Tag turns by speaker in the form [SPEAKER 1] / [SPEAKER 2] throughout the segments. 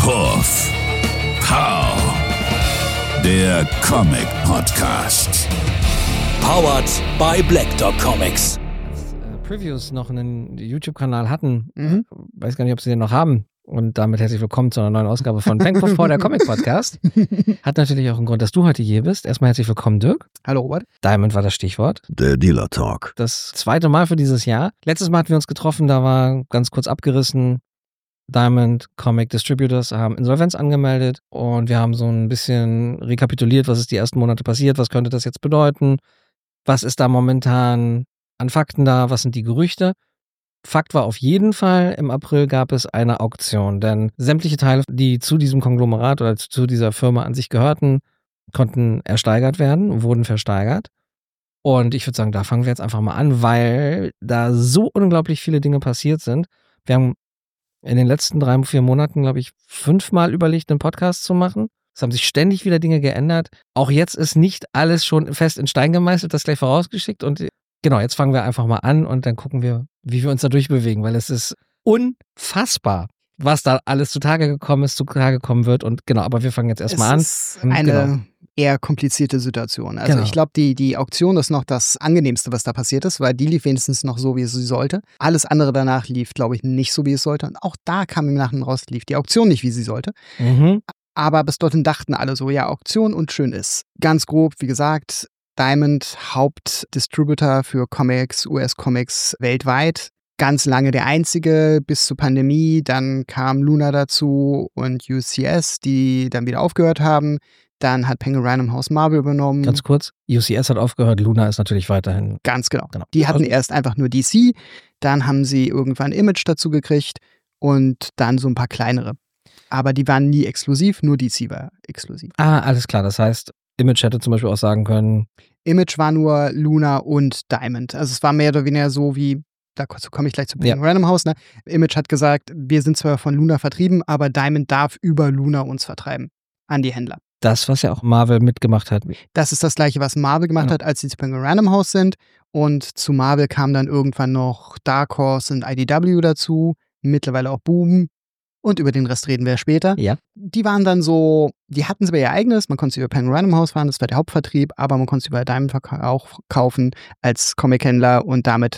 [SPEAKER 1] Puff. Pow. Der Comic-Podcast.
[SPEAKER 2] Powered by Black Dog Comics.
[SPEAKER 3] Previews noch einen YouTube-Kanal hatten, weiß gar nicht, ob sie den noch haben. Und damit herzlich willkommen zu einer neuen Ausgabe von Bang Puff Pow, der Comic-Podcast. Hat natürlich auch einen Grund, dass du heute hier bist. Erstmal herzlich willkommen, Dirk.
[SPEAKER 4] Hallo, Robert.
[SPEAKER 3] Diamond war das Stichwort.
[SPEAKER 1] Der Dealer Talk.
[SPEAKER 3] Das zweite Mal für dieses Jahr. Letztes Mal hatten wir uns getroffen, da war ganz kurz abgerissen. Diamond Comic Distributors haben Insolvenz angemeldet und wir haben so ein bisschen rekapituliert, was ist die ersten Monate passiert, was könnte das jetzt bedeuten, was ist da momentan an Fakten da, was sind die Gerüchte. Fakt war auf jeden Fall, im April gab es eine Auktion, denn sämtliche Teile, die zu diesem Konglomerat oder zu dieser Firma an sich gehörten, konnten ersteigert werden, wurden versteigert. Und ich würde sagen, da fangen wir jetzt einfach mal an, weil da so unglaublich viele Dinge passiert sind. Wir haben in den letzten 3-4 Monaten, glaube ich, 5-mal überlegt, einen Podcast zu machen. Es haben sich ständig wieder Dinge geändert. Auch jetzt ist nicht alles schon fest in Stein gemeißelt, das gleich vorausgeschickt. Und genau, jetzt fangen wir einfach mal an und dann gucken wir, wie wir uns da durchbewegen, weil es ist unfassbar, was da alles zutage gekommen wird. Und genau, aber wir fangen jetzt erstmal an.
[SPEAKER 4] Es ist eine eher komplizierte Situation. Also ich glaube, die Auktion ist noch das Angenehmste, was da passiert ist, weil die lief wenigstens noch so, wie sie sollte. Alles andere danach lief, glaube ich, nicht so, wie es sollte. Und auch da kam im Nachhinein raus, lief die Auktion nicht, wie sie sollte. Aber bis dorthin dachten alle so, ja, Auktion und schön ist. Ganz grob, wie gesagt, Diamond, Hauptdistributor für Comics, US-Comics weltweit. Ganz lange der einzige bis zur Pandemie. Dann kam Luna dazu und UCS, die dann wieder aufgehört haben. Dann hat Penguin Random House Marvel übernommen.
[SPEAKER 3] Ganz kurz, UCS hat aufgehört, Luna ist natürlich weiterhin.
[SPEAKER 4] Ganz genau. Die hatten erst einfach nur DC, dann haben sie irgendwann Image dazu gekriegt und dann so ein paar kleinere. Aber die waren nie exklusiv, nur DC war exklusiv.
[SPEAKER 3] Ah, alles klar, das heißt, Image hätte zum Beispiel auch sagen können.
[SPEAKER 4] Image war nur Luna und Diamond. Also es war mehr oder weniger so wie, dazu komme ich gleich zu Penguin Random House, ne? Image hat gesagt, wir sind zwar von Luna vertrieben, aber Diamond darf über Luna uns vertreiben an die Händler.
[SPEAKER 3] Das, was ja auch Marvel mitgemacht hat.
[SPEAKER 4] Das ist das Gleiche, was Marvel gemacht hat, als sie zu Penguin Random House sind. Und zu Marvel kam dann irgendwann noch Dark Horse und IDW dazu, mittlerweile auch Boom. Und über den Rest reden wir später.
[SPEAKER 3] Ja.
[SPEAKER 4] Die waren dann so, die hatten zwar ihr eigenes, man konnte sie über Penguin Random House fahren, das war der Hauptvertrieb, aber man konnte sie über Diamond auch kaufen als Comic-Händler und damit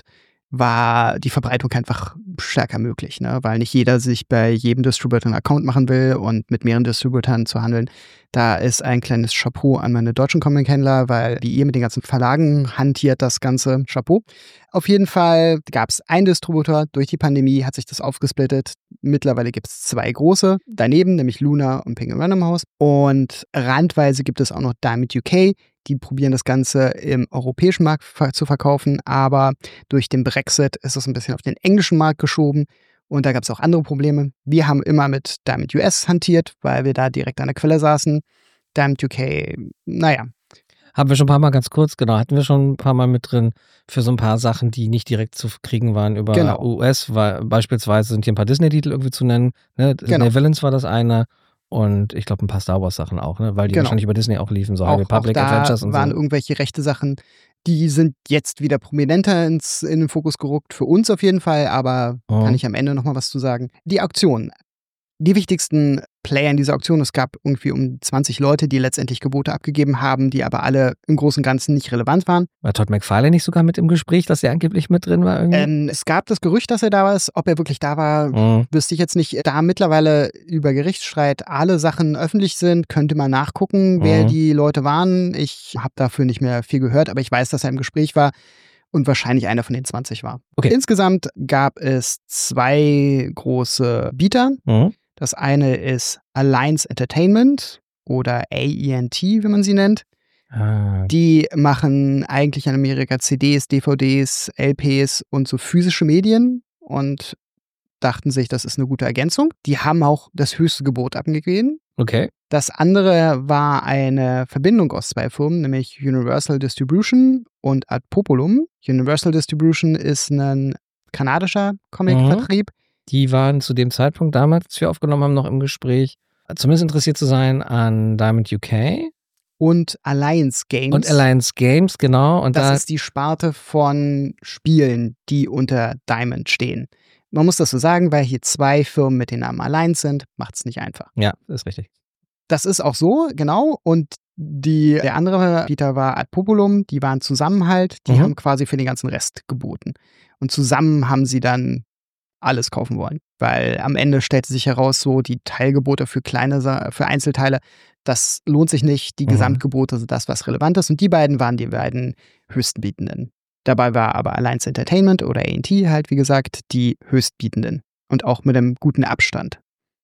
[SPEAKER 4] war die Verbreitung einfach stärker möglich, ne? Weil nicht jeder sich bei jedem Distributor einen Account machen will und mit mehreren Distributern zu handeln. Da ist ein kleines Chapeau an meine deutschen Comic-Händler, weil wie ihr mit den ganzen Verlagen hantiert das ganze Chapeau. Auf jeden Fall gab es einen Distributor. Durch die Pandemie hat sich das aufgesplittet. Mittlerweile gibt es 2 große daneben, nämlich Luna und Penguin Random House. Und randweise gibt es auch noch Diamond UK. Die probieren das Ganze im europäischen Markt zu verkaufen, aber durch den Brexit ist es ein bisschen auf den englischen Markt geschoben und da gab es auch andere Probleme. Wir haben immer mit Diamond US hantiert, weil wir da direkt an der Quelle saßen. Diamond UK, naja.
[SPEAKER 3] Haben wir schon ein paar Mal ganz kurz, hatten wir schon ein paar Mal mit drin für so ein paar Sachen, die nicht direkt zu kriegen waren über US, weil beispielsweise sind hier ein paar Disney-Titel irgendwie zu nennen. Ne? Disney Villains war das eine. Und ich glaube, ein paar Star Wars-Sachen auch, ne? Weil die wahrscheinlich über Disney auch liefen, so High Republic Adventures und so.
[SPEAKER 4] Da waren irgendwelche rechte Sachen, die sind jetzt wieder prominenter in den Fokus gerückt, für uns auf jeden Fall, aber kann ich am Ende nochmal was zu sagen. Die Auktion. Die wichtigsten Player in dieser Auktion, es gab irgendwie um 20 Leute, die letztendlich Gebote abgegeben haben, die aber alle im Großen und Ganzen nicht relevant waren.
[SPEAKER 3] War Todd McFarlane nicht sogar mit im Gespräch, dass er angeblich mit drin war? Irgendwie?
[SPEAKER 4] Es gab das Gerücht, dass er da war. Ob er wirklich da war, wüsste ich jetzt nicht. Da mittlerweile über Gerichtsstreit alle Sachen öffentlich sind, könnte man nachgucken, wer die Leute waren. Ich habe dafür nicht mehr viel gehört, aber ich weiß, dass er im Gespräch war und wahrscheinlich einer von den 20 war. Okay. Insgesamt gab es 2 große Bieter. Das eine ist Alliance Entertainment oder AENT, wie man sie nennt. Die machen eigentlich in Amerika CDs, DVDs, LPs und so physische Medien und dachten sich, das ist eine gute Ergänzung. Die haben auch das höchste Gebot abgegeben.
[SPEAKER 3] Okay.
[SPEAKER 4] Das andere war eine Verbindung aus 2 Firmen, nämlich Universal Distribution und Ad Populum. Universal Distribution ist ein kanadischer Comic-Vertrieb.
[SPEAKER 3] Die waren zu dem Zeitpunkt damals, als wir aufgenommen haben, noch im Gespräch, zumindest interessiert zu sein an Diamond UK.
[SPEAKER 4] Und Alliance Games.
[SPEAKER 3] Und Alliance Games, genau. Und
[SPEAKER 4] das ist die Sparte von Spielen, die unter Diamond stehen. Man muss das so sagen, weil hier 2 Firmen mit den Namen Alliance sind, macht es nicht einfach.
[SPEAKER 3] Ja, ist richtig.
[SPEAKER 4] Das ist auch so, genau. Und der andere Anbieter war Ad Populum, die waren Zusammenhalt, die haben quasi für den ganzen Rest geboten. Und zusammen haben sie dann alles kaufen wollen. Weil am Ende stellte sich heraus, so die Teilgebote für für Einzelteile, das lohnt sich nicht. Die Gesamtgebote sind das, was relevant ist. Und die beiden waren die beiden Höchstbietenden. Dabei war aber Alliance Entertainment oder A&T halt, wie gesagt, die Höchstbietenden. Und auch mit einem guten Abstand.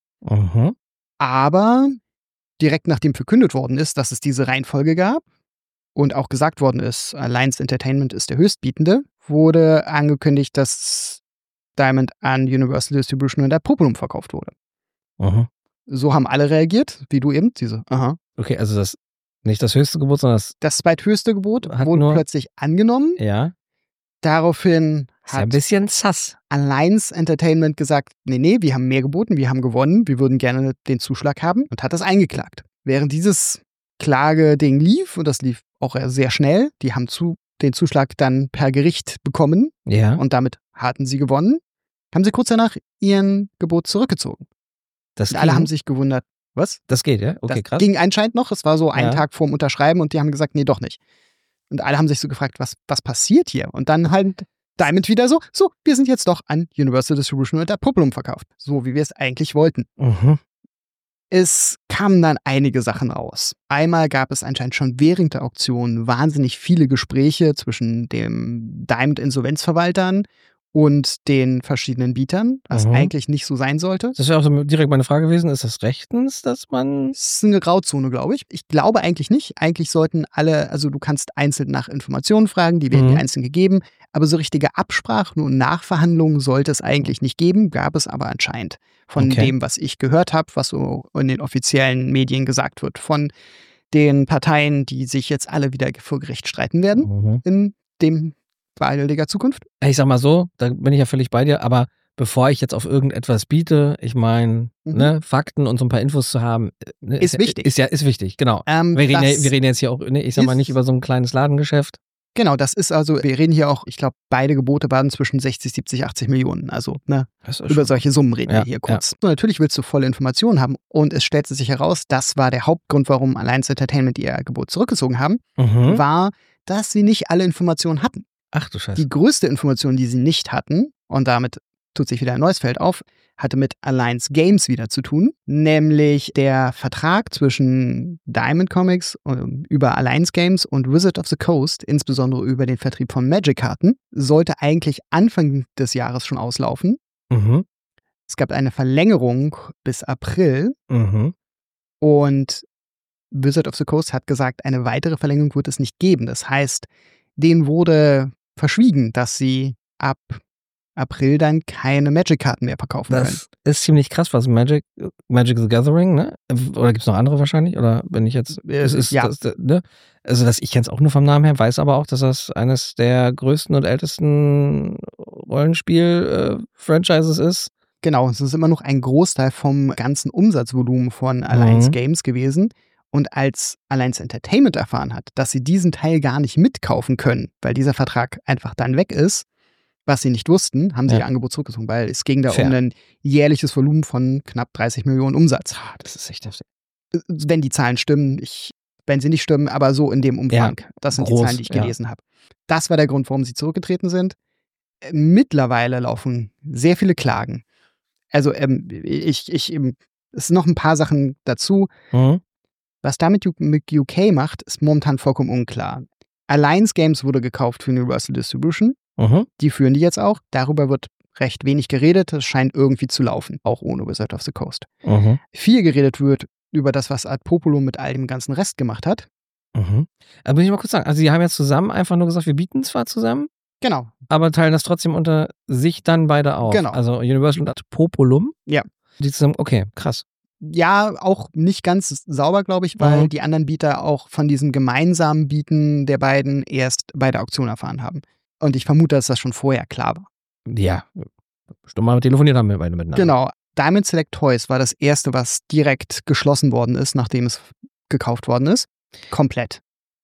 [SPEAKER 4] Aber direkt nachdem verkündet worden ist, dass es diese Reihenfolge gab und auch gesagt worden ist, Alliance Entertainment ist der Höchstbietende, wurde angekündigt, dass Diamond an Universal Distribution und Ad Populum verkauft wurde. So haben alle reagiert, wie du eben,
[SPEAKER 3] Okay, also das nicht das höchste Gebot, sondern
[SPEAKER 4] das zweithöchste Gebot wurde plötzlich angenommen.
[SPEAKER 3] Ja.
[SPEAKER 4] Daraufhin
[SPEAKER 3] ist ja ein bisschen sass.
[SPEAKER 4] Alliance Entertainment gesagt, nee, wir haben mehr geboten, wir haben gewonnen, wir würden gerne den Zuschlag haben und hat das eingeklagt. Während dieses Klageding lief, und das lief auch sehr schnell, die haben den Zuschlag dann per Gericht bekommen und damit hatten sie gewonnen, haben sie kurz danach ihren Gebot zurückgezogen. Und alle haben sich gewundert, was?
[SPEAKER 3] Das geht, ja? Okay,
[SPEAKER 4] das
[SPEAKER 3] krass.
[SPEAKER 4] Ging anscheinend noch, es war so ein Tag vorm Unterschreiben und die haben gesagt, nee, doch nicht. Und alle haben sich so gefragt, was passiert hier? Und dann halt Diamond wieder so, wir sind jetzt doch an Universal Distribution und Ad Populum verkauft. So, wie wir es eigentlich wollten. Es kamen dann einige Sachen raus. Einmal gab es anscheinend schon während der Auktion wahnsinnig viele Gespräche zwischen dem Diamond-Insolvenzverwaltern und den verschiedenen Bietern, was eigentlich nicht so sein sollte.
[SPEAKER 3] Das wäre auch so direkt meine Frage gewesen. Ist das rechtens, dass man...
[SPEAKER 4] Das ist eine Grauzone, glaube ich. Ich glaube eigentlich nicht. Eigentlich sollten alle, also du kannst einzeln nach Informationen fragen, die werden dir einzeln gegeben, aber so richtige Absprachen und Nachverhandlungen sollte es eigentlich nicht geben, gab es aber anscheinend. Von dem, was ich gehört habe, was so in den offiziellen Medien gesagt wird, von den Parteien, die sich jetzt alle wieder vor Gericht streiten werden in dem baldiger Zukunft.
[SPEAKER 3] Ich sag mal so, da bin ich ja völlig bei dir, aber bevor ich jetzt auf irgendetwas biete, ich meine, Fakten und so ein paar Infos zu haben,
[SPEAKER 4] ist wichtig.
[SPEAKER 3] Ist wichtig, genau. Wir reden jetzt hier auch, ich sag mal, nicht über so ein kleines Ladengeschäft.
[SPEAKER 4] Genau, das ist also, wir reden hier auch, ich glaube, beide Gebote waren zwischen 60, 70, 80 Millionen. Also, über solche Summen reden wir hier kurz. Und natürlich willst du volle Informationen haben und es stellte sich heraus, das war der Hauptgrund, warum Alliance Entertainment ihr Gebot zurückgezogen haben, war, dass sie nicht alle Informationen hatten.
[SPEAKER 3] Ach du Scheiße.
[SPEAKER 4] Die größte Information, die sie nicht hatten, und damit tut sich wieder ein neues Feld auf, hatte mit Alliance Games wieder zu tun, nämlich der Vertrag zwischen Diamond Comics über Alliance Games und Wizard of the Coast, insbesondere über den Vertrieb von Magic-Karten, sollte eigentlich Anfang des Jahres schon auslaufen. Es gab eine Verlängerung bis April und Wizard of the Coast hat gesagt, eine weitere Verlängerung wird es nicht geben. Das heißt, denen wurde verschwiegen, dass sie ab April dann keine Magic-Karten mehr verkaufen können.
[SPEAKER 3] Das ist ziemlich krass, was Magic the Gathering, ne? Oder gibt es noch andere wahrscheinlich? Oder bin ich jetzt...
[SPEAKER 4] ja.
[SPEAKER 3] Ne? Also ich kenne es auch nur vom Namen her, weiß aber auch, dass das eines der größten und ältesten Rollenspiel-Franchises ist.
[SPEAKER 4] Genau, es ist immer noch ein Großteil vom ganzen Umsatzvolumen von Alliance Games gewesen. Und als Alliance Entertainment erfahren hat, dass sie diesen Teil gar nicht mitkaufen können, weil dieser Vertrag einfach dann weg ist, was sie nicht wussten, haben sie ihr Angebot zurückgezogen, weil es ging da um ein jährliches Volumen von knapp 30 Millionen Umsatz.
[SPEAKER 3] Das ist echt heftig.
[SPEAKER 4] Wenn die Zahlen stimmen, wenn sie nicht stimmen, aber so in dem Umfang. Das sind die Zahlen, die ich gelesen habe. Das war der Grund, warum sie zurückgetreten sind. Mittlerweile laufen sehr viele Klagen. Also es sind noch ein paar Sachen dazu. Was damit mit UK macht, ist momentan vollkommen unklar. Alliance Games wurde gekauft für Universal Distribution. Die führen die jetzt auch. Darüber wird recht wenig geredet. Das scheint irgendwie zu laufen, auch ohne Wizard of the Coast. Viel geredet wird über das, was Ad Populum mit all dem ganzen Rest gemacht hat.
[SPEAKER 3] Aber muss ich mal kurz sagen, also die haben jetzt zusammen einfach nur gesagt, wir bieten zwar zusammen,
[SPEAKER 4] genau,
[SPEAKER 3] aber teilen das trotzdem unter sich dann beide auf.
[SPEAKER 4] Genau.
[SPEAKER 3] Also Universal und Ad Populum.
[SPEAKER 4] Ja.
[SPEAKER 3] Die zusammen, okay, krass.
[SPEAKER 4] Ja, auch nicht ganz sauber, glaube ich, weil die anderen Bieter auch von diesem gemeinsamen Bieten der beiden erst bei der Auktion erfahren haben. Und ich vermute, dass das schon vorher klar war.
[SPEAKER 3] Ja, bestimmt mal telefoniert haben wir beide miteinander.
[SPEAKER 4] Genau. Diamond Select Toys war das erste, was direkt geschlossen worden ist, nachdem es gekauft worden ist. Komplett.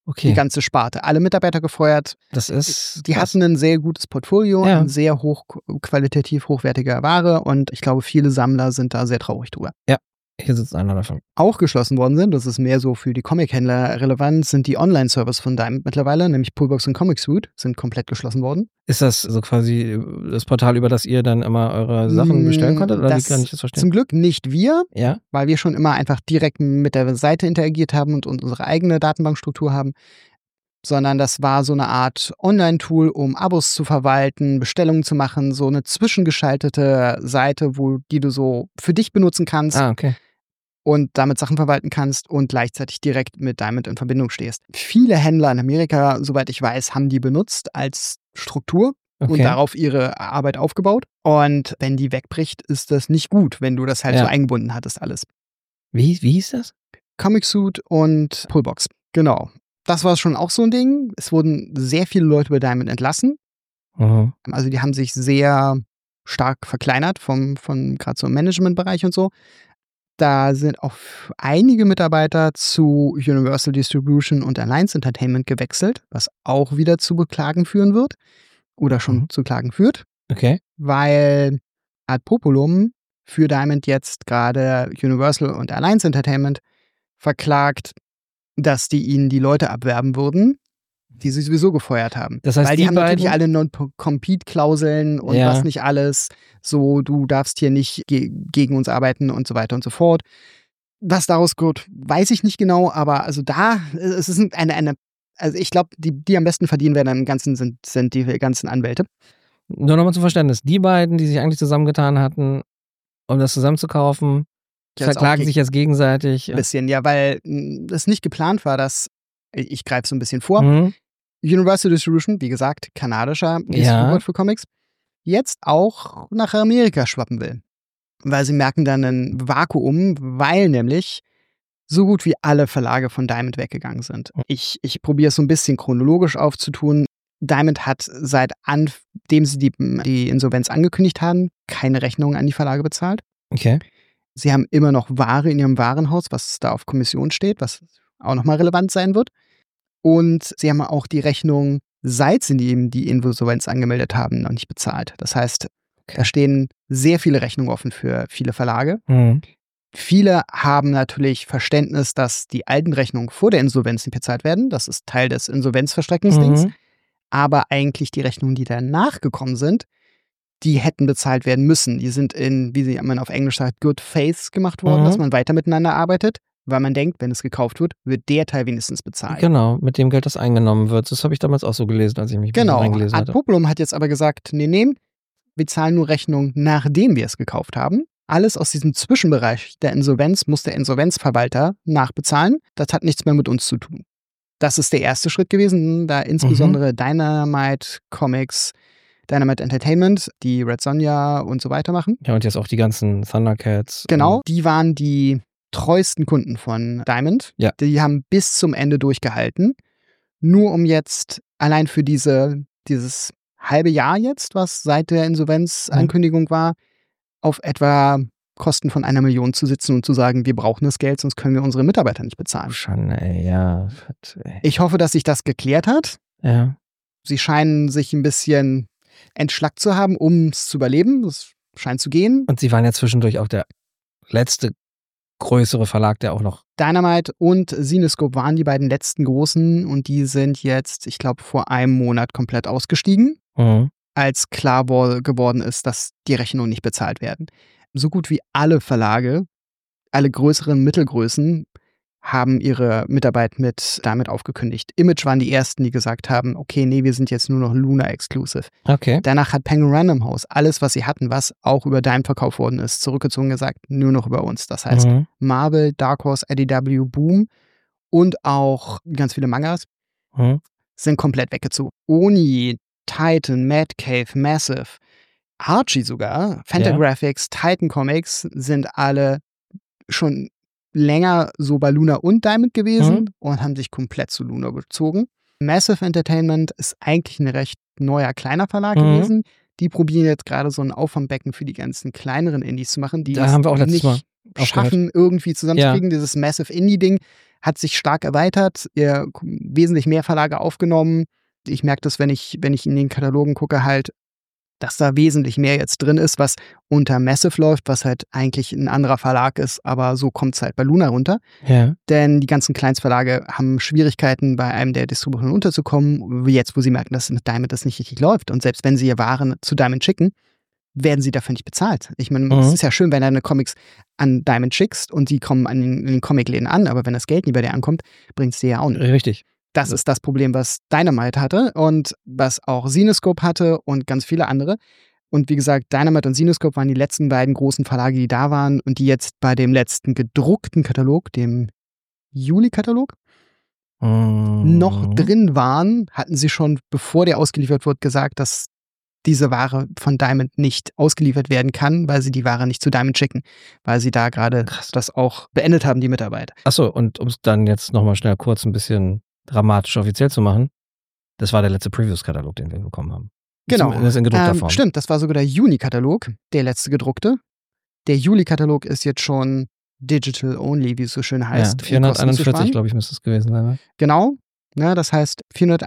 [SPEAKER 3] Okay.
[SPEAKER 4] Die ganze Sparte. Alle Mitarbeiter gefeuert.
[SPEAKER 3] Das ist.
[SPEAKER 4] Die hatten ein sehr gutes Portfolio,
[SPEAKER 3] Ja.
[SPEAKER 4] sehr qualitativ hochwertige Ware und ich glaube, viele Sammler sind da sehr traurig drüber.
[SPEAKER 3] Hier sitzt einer davon.
[SPEAKER 4] Auch geschlossen worden sind, das ist mehr so für die Comic-Händler relevant, sind die Online-Server von Diamond mittlerweile, nämlich Pullbox und Comixwood, sind komplett geschlossen worden.
[SPEAKER 3] Ist das so quasi das Portal, über das ihr dann immer eure Sachen bestellen konntet? Oder wie kann ich das verstehen?
[SPEAKER 4] Zum Glück nicht wir,
[SPEAKER 3] Ja.
[SPEAKER 4] weil wir schon immer einfach direkt mit der Seite interagiert haben und unsere eigene Datenbankstruktur haben, sondern das war so eine Art Online-Tool, um Abos zu verwalten, Bestellungen zu machen, so eine zwischengeschaltete Seite, die du so für dich benutzen kannst.
[SPEAKER 3] Okay.
[SPEAKER 4] Und damit Sachen verwalten kannst und gleichzeitig direkt mit Diamond in Verbindung stehst. Viele Händler in Amerika, soweit ich weiß, haben die benutzt als Struktur und
[SPEAKER 3] Okay.
[SPEAKER 4] darauf ihre Arbeit aufgebaut. Und wenn die wegbricht, ist das nicht gut, wenn du das halt
[SPEAKER 3] Ja.
[SPEAKER 4] so eingebunden hattest alles.
[SPEAKER 3] Wie hieß das?
[SPEAKER 4] Comixwood und Pullbox. Genau. Das war schon auch so ein Ding. Es wurden sehr viele Leute bei Diamond entlassen.
[SPEAKER 3] Mhm.
[SPEAKER 4] Also die haben sich sehr stark verkleinert von gerade so im Managementbereich und so. Da sind auch einige Mitarbeiter zu Universal Distribution und Alliance Entertainment gewechselt, was auch wieder zu Beklagen führen wird oder schon zu Klagen führt,
[SPEAKER 3] Okay.
[SPEAKER 4] weil ad populum für Diamond jetzt gerade Universal und Alliance Entertainment verklagt, dass die ihnen die Leute abwerben würden, die sie sowieso gefeuert haben.
[SPEAKER 3] Das heißt,
[SPEAKER 4] weil
[SPEAKER 3] die
[SPEAKER 4] die haben natürlich
[SPEAKER 3] beiden-
[SPEAKER 4] alle Non-Compete-Klauseln und
[SPEAKER 3] Ja.
[SPEAKER 4] was nicht alles. So, du darfst hier nicht gegen uns arbeiten und so weiter und so fort. Was daraus kommt, weiß ich nicht genau, aber also es ist also ich glaube, die am besten verdienen werden im Ganzen sind die ganzen Anwälte.
[SPEAKER 3] Nur nochmal zum Verständnis. Die beiden, die sich eigentlich zusammengetan hatten, um das zusammenzukaufen,
[SPEAKER 4] Jetzt
[SPEAKER 3] verklagen
[SPEAKER 4] auch
[SPEAKER 3] sich jetzt gegenseitig.
[SPEAKER 4] Ein bisschen, ja, weil das nicht geplant war, dass, ich greife so ein bisschen vor,
[SPEAKER 3] Mhm.
[SPEAKER 4] Universal Distribution, wie gesagt, kanadischer
[SPEAKER 3] Ja.
[SPEAKER 4] Distributor für Comics, jetzt auch nach Amerika schwappen will. Weil sie merken dann ein Vakuum, weil nämlich so gut wie alle Verlage von Diamond weggegangen sind. Ich probiere es so ein bisschen chronologisch aufzutun. Diamond hat seitdem sie die Insolvenz angekündigt haben, keine Rechnungen an die Verlage bezahlt.
[SPEAKER 3] Okay.
[SPEAKER 4] Sie haben immer noch Ware in ihrem Warenhaus, was da auf Kommission steht, was auch nochmal relevant sein wird. Und sie haben auch die Rechnung, seit sie die Insolvenz angemeldet haben, noch nicht bezahlt. Das heißt, da stehen sehr viele Rechnungen offen für viele Verlage.
[SPEAKER 3] Mhm.
[SPEAKER 4] Viele haben natürlich Verständnis, dass die alten Rechnungen vor der Insolvenz nicht bezahlt werden. Das ist Teil des Insolvenzverstreckungsdings.
[SPEAKER 3] Mhm.
[SPEAKER 4] Aber eigentlich die Rechnungen, die danach gekommen sind, die hätten bezahlt werden müssen. Die sind wie man auf Englisch sagt, good faith gemacht worden, dass man weiter miteinander arbeitet, weil man denkt, wenn es gekauft wird, wird der Teil wenigstens bezahlt.
[SPEAKER 3] Genau, mit dem Geld, das eingenommen wird. Das habe ich damals auch so gelesen, als ich mich ein bisschen
[SPEAKER 4] Genau.
[SPEAKER 3] reingelesen
[SPEAKER 4] Ad
[SPEAKER 3] hatte.
[SPEAKER 4] populum hat jetzt aber gesagt, nee, wir zahlen nur Rechnungen, nachdem wir es gekauft haben. Alles aus diesem Zwischenbereich der Insolvenz muss der Insolvenzverwalter nachbezahlen. Das hat nichts mehr mit uns zu tun. Das ist der erste Schritt gewesen, da insbesondere Dynamite Comics, Dynamite Entertainment, die Red Sonja und so weiter machen.
[SPEAKER 3] Ja, und jetzt auch die ganzen Thundercats.
[SPEAKER 4] Genau, die waren die treuesten Kunden von Diamond.
[SPEAKER 3] Ja.
[SPEAKER 4] Die haben bis zum Ende durchgehalten. Nur um jetzt allein für dieses halbe Jahr jetzt, was seit der Insolvenzankündigung war, auf etwa Kosten von 1 Million zu sitzen und zu sagen, wir brauchen das Geld, sonst können wir unsere Mitarbeiter nicht bezahlen.
[SPEAKER 3] Schande, ey, ja. Fett, ey.
[SPEAKER 4] Ich hoffe, dass sich das geklärt hat.
[SPEAKER 3] Ja.
[SPEAKER 4] Sie scheinen sich ein bisschen entschlackt zu haben, um es zu überleben. Das scheint zu gehen.
[SPEAKER 3] Und sie waren ja zwischendurch auch der letzte größere Verlag, der auch noch.
[SPEAKER 4] Dynamite und Cinescope waren die beiden letzten großen und die sind jetzt, ich glaube, vor einem Monat komplett ausgestiegen, als klar geworden ist, dass die Rechnungen nicht bezahlt werden. So gut wie alle Verlage, alle größeren Mittelgrößen, haben ihre Mitarbeit mit damit aufgekündigt. Image waren die ersten, die gesagt haben, okay, nee, wir sind jetzt nur noch Luna Exclusive.
[SPEAKER 3] Okay.
[SPEAKER 4] Danach hat Penguin Random House alles, was sie hatten, was auch über Diamond verkauft worden ist, zurückgezogen gesagt, nur noch über uns. Das heißt, Marvel, Dark Horse, IDW, Boom und auch ganz viele Mangas sind komplett weggezogen. Oni, Titan, Mad Cave, Massive, Archie sogar, Fantagraphics, Titan Comics sind alle schon länger so bei Luna und Diamond gewesen und haben sich komplett zu Luna gezogen. Massive Entertainment ist eigentlich ein recht neuer, kleiner Verlag gewesen. Die probieren jetzt gerade so ein Auffangbecken für die ganzen kleineren Indies zu machen, die
[SPEAKER 3] Da haben wir auch letztes
[SPEAKER 4] nicht
[SPEAKER 3] Mal
[SPEAKER 4] schaffen, irgendwie zusammenzukriegen. Dieses Massive Indie-Ding hat sich stark erweitert, wesentlich mehr Verlage aufgenommen. Ich merke das, wenn ich in den Katalogen gucke, halt, dass da wesentlich mehr jetzt drin ist, was unter Massive läuft, was halt eigentlich ein anderer Verlag ist, aber so kommt es halt bei Luna runter.
[SPEAKER 3] Ja.
[SPEAKER 4] Denn die ganzen Kleinstverlage haben Schwierigkeiten, bei einem der Distributoren unterzukommen, wie jetzt, wo sie merken, dass mit Diamond das nicht richtig läuft. Und selbst wenn sie ihr Waren zu Diamond schicken, werden sie dafür nicht bezahlt. Ich meine, es ist ja schön, wenn du deine Comics an Diamond schickst und die kommen in den Comicläden an, aber wenn das Geld nie bei dir ankommt, bringt es dir ja auch nicht.
[SPEAKER 3] Richtig.
[SPEAKER 4] Das ist das Problem, was Dynamite hatte und was auch Zenescope hatte und ganz viele andere. Und wie gesagt, Dynamite und Zenescope waren die letzten beiden großen Verlage, die da waren und die jetzt bei dem letzten gedruckten Katalog, dem Juli-Katalog, noch drin waren. Hatten sie schon, bevor der ausgeliefert wird, gesagt, dass diese Ware von Diamond nicht ausgeliefert werden kann, weil sie die Ware nicht zu Diamond schicken, weil sie da gerade das auch beendet haben, die Mitarbeit.
[SPEAKER 3] Achso, und um es dann jetzt nochmal schnell kurz ein bisschen dramatisch offiziell zu machen, das war der letzte Previews-Katalog, den wir bekommen haben.
[SPEAKER 4] Genau.
[SPEAKER 3] Zumindest in gedruckter Form.
[SPEAKER 4] Stimmt, das war sogar der Juni-Katalog, der letzte gedruckte. Der Juli-Katalog ist jetzt schon digital only, wie es so schön heißt.
[SPEAKER 3] Ja, 441, glaube ich, müsste es gewesen sein. Ne?
[SPEAKER 4] Genau. Ja, das heißt,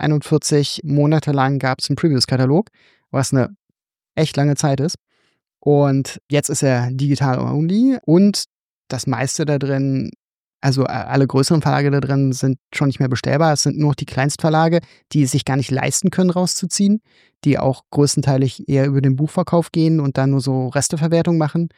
[SPEAKER 4] 441 Monate lang gab es einen Previews-Katalog, was eine echt lange Zeit ist. Und jetzt ist er digital only und das meiste da drin, also alle größeren Verlage da drin sind schon nicht mehr bestellbar. Es sind nur noch die Kleinstverlage, die es sich gar nicht leisten können, rauszuziehen, die auch größtenteilig eher über den Buchverkauf gehen und dann nur so Resteverwertung machen.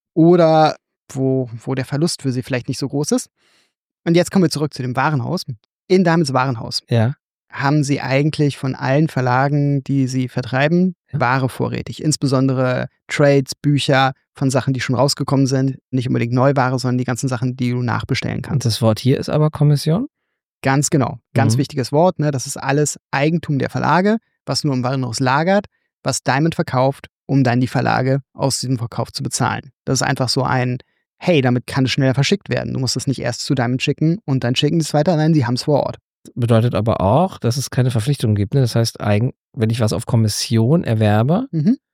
[SPEAKER 4] Oder wo der Verlust für sie vielleicht nicht so groß ist. Und jetzt kommen wir zurück zu dem Warenhaus. In Diamonds Warenhaus haben sie eigentlich von allen Verlagen, die sie vertreiben, Ware vorrätig. Insbesondere Trades, Bücher von Sachen, die schon rausgekommen sind. Nicht unbedingt Neuware, sondern die ganzen Sachen, die du nachbestellen kannst.
[SPEAKER 3] Und das Wort hier ist aber Kommission?
[SPEAKER 4] Ganz genau. Ganz wichtiges Wort. Ne? Das ist alles Eigentum der Verlage, was nur im Warenhaus lagert, was Diamond verkauft, um dann die Verlage aus diesem Verkauf zu bezahlen. Das ist einfach so ein, hey, damit kann es schneller verschickt werden. Du musst es nicht erst zu Diamond schicken und dann schicken die es weiter. Nein, sie haben es vor Ort.
[SPEAKER 3] Bedeutet aber auch, dass es keine Verpflichtung gibt. Ne? Das heißt, wenn ich was auf Kommission erwerbe,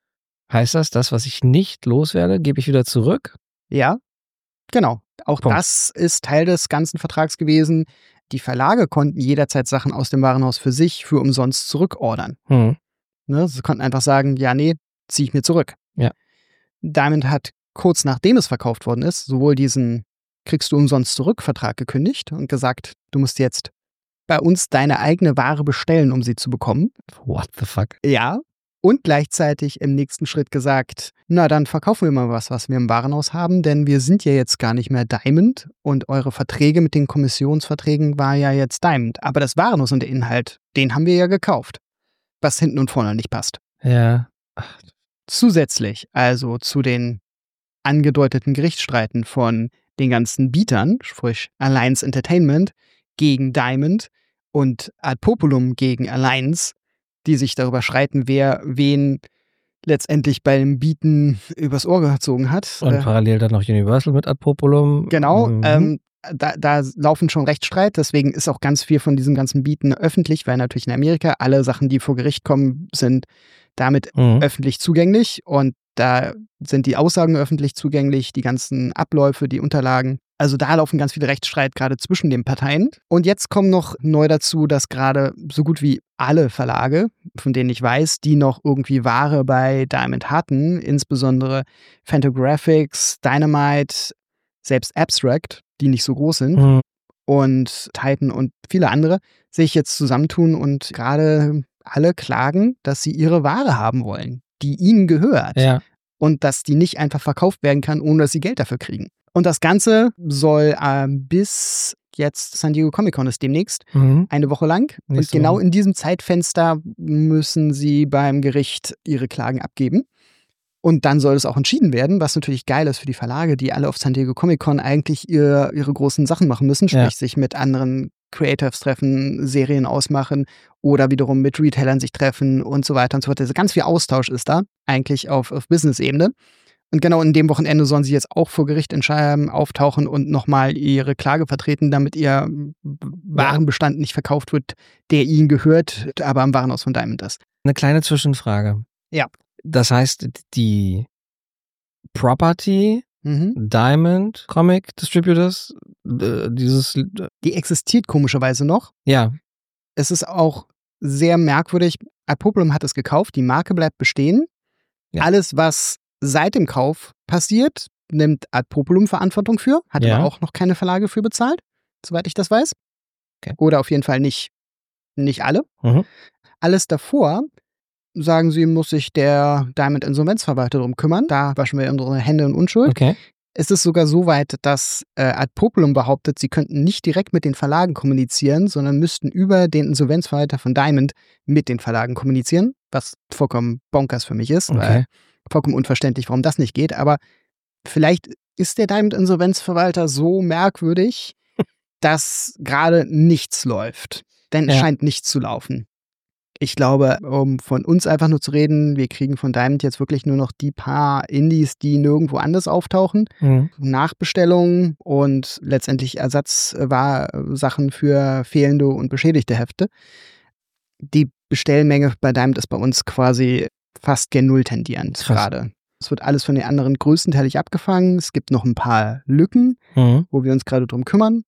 [SPEAKER 3] heißt das, was ich nicht loswerde, gebe ich wieder zurück?
[SPEAKER 4] Ja, genau. Auch das ist Teil des ganzen Vertrags gewesen. Die Verlage konnten jederzeit Sachen aus dem Warenhaus für sich für umsonst zurückordern. Ne? Sie konnten einfach sagen, ja, nee, ziehe ich mir zurück.
[SPEAKER 3] Ja.
[SPEAKER 4] Diamond hat kurz nachdem es verkauft worden ist, sowohl diesen kriegst du umsonst zurück Vertrag gekündigt und gesagt, du musst jetzt bei uns deine eigene Ware bestellen, um sie zu bekommen.
[SPEAKER 3] What the fuck?
[SPEAKER 4] Ja. Und gleichzeitig im nächsten Schritt gesagt, na dann verkaufen wir mal was wir im Warenhaus haben, denn wir sind ja jetzt gar nicht mehr Diamond und eure Verträge mit den Kommissionsverträgen war ja jetzt Diamond. Aber das Warenhaus und der Inhalt, den haben wir ja gekauft. Was hinten und vorne nicht passt.
[SPEAKER 3] Ja.
[SPEAKER 4] Zusätzlich, also zu den angedeuteten Gerichtsstreiten von den ganzen Bietern, sprich Alliance Entertainment gegen Diamond und Ad Populum gegen Alliance, die sich darüber streiten, wer wen letztendlich beim Bieten übers Ohr gezogen hat.
[SPEAKER 3] Und parallel dann noch Universal mit Ad Populum.
[SPEAKER 4] Genau, da laufen schon Rechtsstreit, deswegen ist auch ganz viel von diesem ganzen Bieten öffentlich, weil natürlich in Amerika alle Sachen, die vor Gericht kommen, sind damit öffentlich zugänglich und da sind die Aussagen öffentlich zugänglich, die ganzen Abläufe, die Unterlagen. Also da laufen ganz viele Rechtsstreit gerade zwischen den Parteien. Und jetzt kommt noch neu dazu, dass gerade so gut wie alle Verlage, von denen ich weiß, die noch irgendwie Ware bei Diamond hatten, insbesondere Fantagraphics, Dynamite, selbst Abstract, die nicht so groß sind, und Titan und viele andere, sich jetzt zusammentun und gerade alle klagen, dass sie ihre Ware haben wollen, die ihnen gehört.
[SPEAKER 3] Ja.
[SPEAKER 4] Und dass die nicht einfach verkauft werden kann, ohne dass sie Geld dafür kriegen. Und das Ganze soll bis jetzt San Diego Comic-Con ist demnächst, eine Woche lang. Und genau in diesem Zeitfenster müssen sie beim Gericht ihre Klagen abgeben. Und dann soll es auch entschieden werden, was natürlich geil ist für die Verlage, die alle auf San Diego Comic-Con eigentlich ihre großen Sachen machen müssen, sprich sich mit anderen Creatives treffen, Serien ausmachen oder wiederum mit Retailern sich treffen und so weiter und so fort. Also ganz viel Austausch ist da, eigentlich auf Business-Ebene. Und genau in dem Wochenende sollen sie jetzt auch vor Gericht auftauchen und nochmal ihre Klage vertreten, damit ihr Warenbestand nicht verkauft wird, der ihnen gehört, aber am Warenhaus von Diamond ist.
[SPEAKER 3] Eine kleine Zwischenfrage.
[SPEAKER 4] Ja.
[SPEAKER 3] Das heißt, die Property Diamond Comic Distributors,
[SPEAKER 4] Die existiert komischerweise noch.
[SPEAKER 3] ja,
[SPEAKER 4] Es ist auch sehr merkwürdig. Ad Populum hat es gekauft, die Marke bleibt bestehen.
[SPEAKER 3] Ja.
[SPEAKER 4] Alles, was seit dem Kauf passiert, nimmt Ad Populum Verantwortung für, hat
[SPEAKER 3] Ja.
[SPEAKER 4] aber auch noch keine Verlage für bezahlt, soweit ich das weiß.
[SPEAKER 3] Okay.
[SPEAKER 4] Oder auf jeden Fall nicht alle.
[SPEAKER 3] Mhm.
[SPEAKER 4] Alles davor, sagen sie, muss sich der Diamond Insolvenzverwalter darum kümmern. Da waschen wir unsere Hände in Unschuld.
[SPEAKER 3] Okay.
[SPEAKER 4] Es ist sogar so weit, dass Ad Populum behauptet, sie könnten nicht direkt mit den Verlagen kommunizieren, sondern müssten über den Insolvenzverwalter von Diamond mit den Verlagen kommunizieren, was vollkommen bonkers für mich ist,
[SPEAKER 3] Okay.
[SPEAKER 4] weil vollkommen unverständlich, warum das nicht geht. Aber vielleicht ist der Diamond Insolvenzverwalter so merkwürdig, dass gerade nichts läuft. Denn es
[SPEAKER 3] Ja.
[SPEAKER 4] scheint nichts zu laufen. Ich glaube, um von uns einfach nur zu reden, wir kriegen von Diamond jetzt wirklich nur noch die paar Indies, die nirgendwo anders auftauchen.
[SPEAKER 3] Mhm.
[SPEAKER 4] Nachbestellungen und letztendlich Ersatzsachen für fehlende und beschädigte Hefte. Die Bestellmenge bei Diamond ist bei uns quasi fast gen Null tendierend
[SPEAKER 3] Krass.
[SPEAKER 4] gerade. Es wird alles von den anderen größtenteilig abgefangen. Es gibt noch ein paar Lücken,
[SPEAKER 3] Mhm.
[SPEAKER 4] wo wir uns gerade drum kümmern.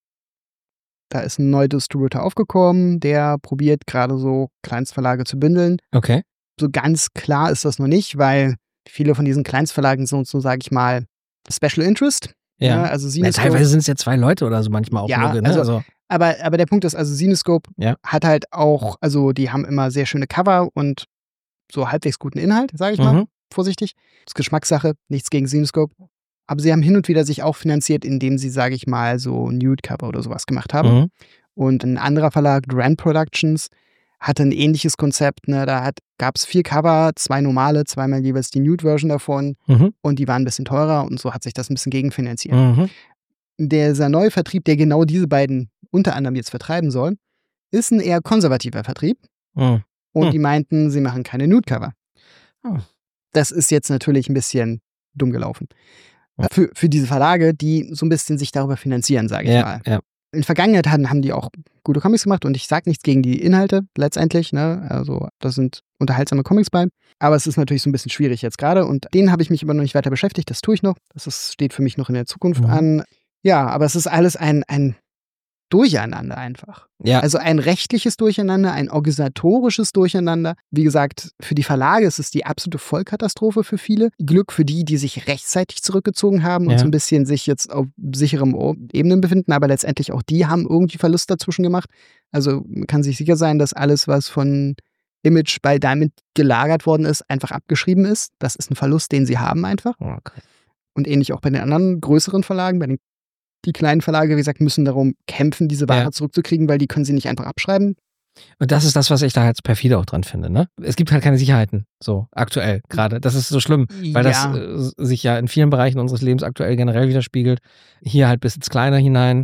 [SPEAKER 4] Da ist ein neuer Distributor aufgekommen, der probiert gerade so Kleinstverlage zu bündeln.
[SPEAKER 3] Okay.
[SPEAKER 4] So ganz klar ist das noch nicht, weil viele von diesen Kleinstverlagen sind so, sage ich mal, Special Interest.
[SPEAKER 3] Ja.
[SPEAKER 4] Also
[SPEAKER 3] Ja,
[SPEAKER 4] Cinescope,
[SPEAKER 3] teilweise sind es ja 2 Leute oder so manchmal auch
[SPEAKER 4] Ja,
[SPEAKER 3] nur, ne?
[SPEAKER 4] also- aber der Punkt ist, also Cinescope
[SPEAKER 3] Ja.
[SPEAKER 4] hat halt auch, also die haben immer sehr schöne Cover und so halbwegs guten Inhalt, sage ich mal,
[SPEAKER 3] Mhm.
[SPEAKER 4] vorsichtig. Das ist Geschmackssache, nichts gegen Cinescope. Aber sie haben hin und wieder sich auch finanziert, indem sie, sage ich mal, so Nude-Cover oder sowas gemacht haben.
[SPEAKER 3] Mhm.
[SPEAKER 4] Und ein anderer Verlag, Grand Productions, hatte ein ähnliches Konzept. Ne? Da gab es 4 Cover, 2 normale, zweimal jeweils die Nude-Version davon.
[SPEAKER 3] Mhm.
[SPEAKER 4] Und die waren ein bisschen teurer und so hat sich das ein bisschen gegenfinanziert.
[SPEAKER 3] Mhm.
[SPEAKER 4] Dieser neue Vertrieb, der genau diese beiden unter anderem jetzt vertreiben soll, ist ein eher konservativer Vertrieb.
[SPEAKER 3] Mhm.
[SPEAKER 4] Und
[SPEAKER 3] Hm.
[SPEAKER 4] die meinten, sie machen keine Nude-Cover.
[SPEAKER 3] Oh.
[SPEAKER 4] Das ist jetzt natürlich ein bisschen dumm gelaufen.
[SPEAKER 3] Ja.
[SPEAKER 4] Für diese Verlage, die so ein bisschen sich darüber finanzieren, sage ich mal.
[SPEAKER 3] Ja.
[SPEAKER 4] In der Vergangenheit haben die auch gute Comics gemacht und ich sage nichts gegen die Inhalte letztendlich. Ne? Also da sind unterhaltsame Comics bei. Aber es ist natürlich so ein bisschen schwierig jetzt gerade und denen habe ich mich aber noch nicht weiter beschäftigt. Das tue ich noch. Steht für mich noch in der Zukunft
[SPEAKER 3] Mhm.
[SPEAKER 4] an. Ja, aber es ist alles ein Durcheinander einfach.
[SPEAKER 3] Ja.
[SPEAKER 4] Also ein rechtliches Durcheinander, ein organisatorisches Durcheinander. Wie gesagt, für die Verlage ist es die absolute Vollkatastrophe für viele. Glück für die, die sich rechtzeitig zurückgezogen haben und
[SPEAKER 3] Ja.
[SPEAKER 4] so ein bisschen sich jetzt auf sicherem Ebenen befinden, aber letztendlich auch die haben irgendwie Verlust dazwischen gemacht. Also man kann sich sicher sein, dass alles, was von Image bei Diamond gelagert worden ist, einfach abgeschrieben ist. Das ist ein Verlust, den sie haben einfach.
[SPEAKER 3] Okay.
[SPEAKER 4] Und ähnlich auch bei den anderen größeren Verlagen, die kleinen Verlage, wie gesagt, müssen darum kämpfen, diese Ware
[SPEAKER 3] Ja.
[SPEAKER 4] zurückzukriegen, weil die können sie nicht einfach abschreiben.
[SPEAKER 3] Und das ist das, was ich da halt perfide auch dran finde, ne? Es gibt halt keine Sicherheiten, so aktuell gerade. Das ist so schlimm, weil das sich ja in vielen Bereichen unseres Lebens aktuell generell widerspiegelt. Hier halt bis ins Kleine hinein.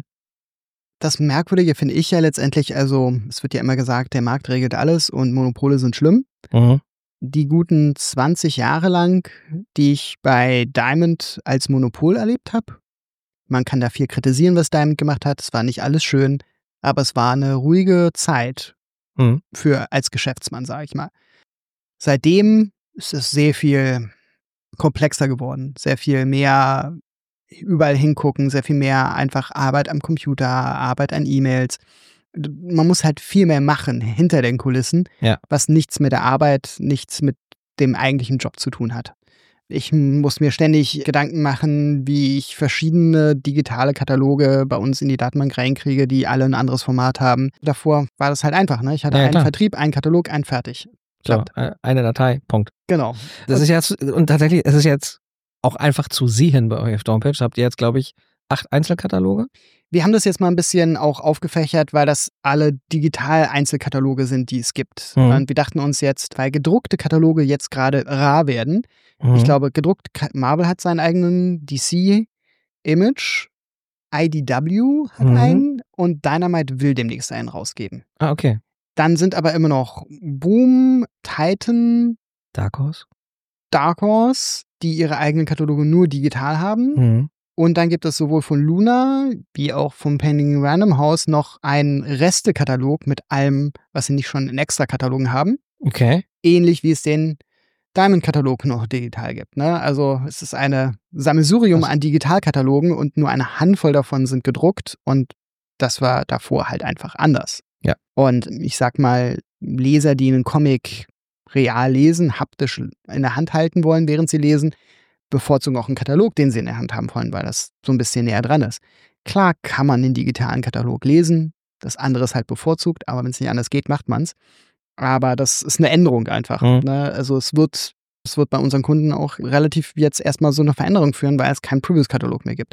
[SPEAKER 4] Das Merkwürdige finde ich ja letztendlich, also es wird ja immer gesagt, der Markt regelt alles und Monopole sind schlimm.
[SPEAKER 3] Mhm.
[SPEAKER 4] Die guten 20 Jahre lang, die ich bei Diamond als Monopol erlebt habe, man kann da viel kritisieren, was Diamond gemacht hat. Es war nicht alles schön, aber es war eine ruhige Zeit
[SPEAKER 3] Mhm.
[SPEAKER 4] als Geschäftsmann, sage ich mal. Seitdem ist es sehr viel komplexer geworden, sehr viel mehr überall hingucken, sehr viel mehr einfach Arbeit am Computer, Arbeit an E-Mails. Man muss halt viel mehr machen hinter den Kulissen,
[SPEAKER 3] Ja.
[SPEAKER 4] was nichts mit der Arbeit, nichts mit dem eigentlichen Job zu tun hat. Ich muss mir ständig Gedanken machen, wie ich verschiedene digitale Kataloge bei uns in die Datenbank reinkriege, die alle ein anderes Format haben. Davor war das halt einfach, ne? Ich hatte
[SPEAKER 3] Ja,
[SPEAKER 4] einen
[SPEAKER 3] klar.
[SPEAKER 4] Vertrieb, einen Katalog, einen fertig.
[SPEAKER 3] So,
[SPEAKER 4] Klappt.
[SPEAKER 3] eine Datei, Punkt.
[SPEAKER 4] Genau.
[SPEAKER 3] Das ist jetzt, und tatsächlich, es ist jetzt auch einfach zu sehen bei euch auf der Homepage. Habt ihr jetzt, glaube ich, 8 Einzelkataloge?
[SPEAKER 4] Wir haben das jetzt mal ein bisschen auch aufgefächert, weil das alle Digital-Einzelkataloge sind, die es gibt.
[SPEAKER 3] Mhm.
[SPEAKER 4] Und wir dachten uns jetzt, weil gedruckte Kataloge jetzt gerade rar werden,
[SPEAKER 3] Mhm.
[SPEAKER 4] ich glaube, gedruckt, Marvel hat seinen eigenen DC-Image, IDW hat
[SPEAKER 3] Mhm.
[SPEAKER 4] einen und Dynamite will demnächst einen rausgeben.
[SPEAKER 3] Ah, okay.
[SPEAKER 4] Dann sind aber immer noch Boom, Titan,
[SPEAKER 3] Dark Horse?
[SPEAKER 4] Dark Horse, die ihre eigenen Kataloge nur digital haben.
[SPEAKER 3] Mhm.
[SPEAKER 4] Und dann gibt es sowohl von Luna wie auch vom Penguin Random House noch einen Restekatalog mit allem, was sie nicht schon in Extra-Katalogen haben.
[SPEAKER 3] Okay.
[SPEAKER 4] Ähnlich wie es den Diamond-Katalog noch digital gibt. Ne? Also es ist eine Sammelsurium an Digitalkatalogen und nur eine Handvoll davon sind gedruckt und das war davor halt einfach anders.
[SPEAKER 3] Ja.
[SPEAKER 4] Und ich sag mal, Leser, die einen Comic real lesen, haptisch in der Hand halten wollen, während sie lesen, bevorzugen auch einen Katalog, den sie in der Hand haben wollen, weil das so ein bisschen näher dran ist. Klar kann man den digitalen Katalog lesen, das andere ist halt bevorzugt, aber wenn es nicht anders geht, macht man es. Aber das ist eine Änderung einfach. Ne? Also es wird bei unseren Kunden auch relativ jetzt erstmal so eine Veränderung führen, weil es keinen Previews-Katalog mehr gibt,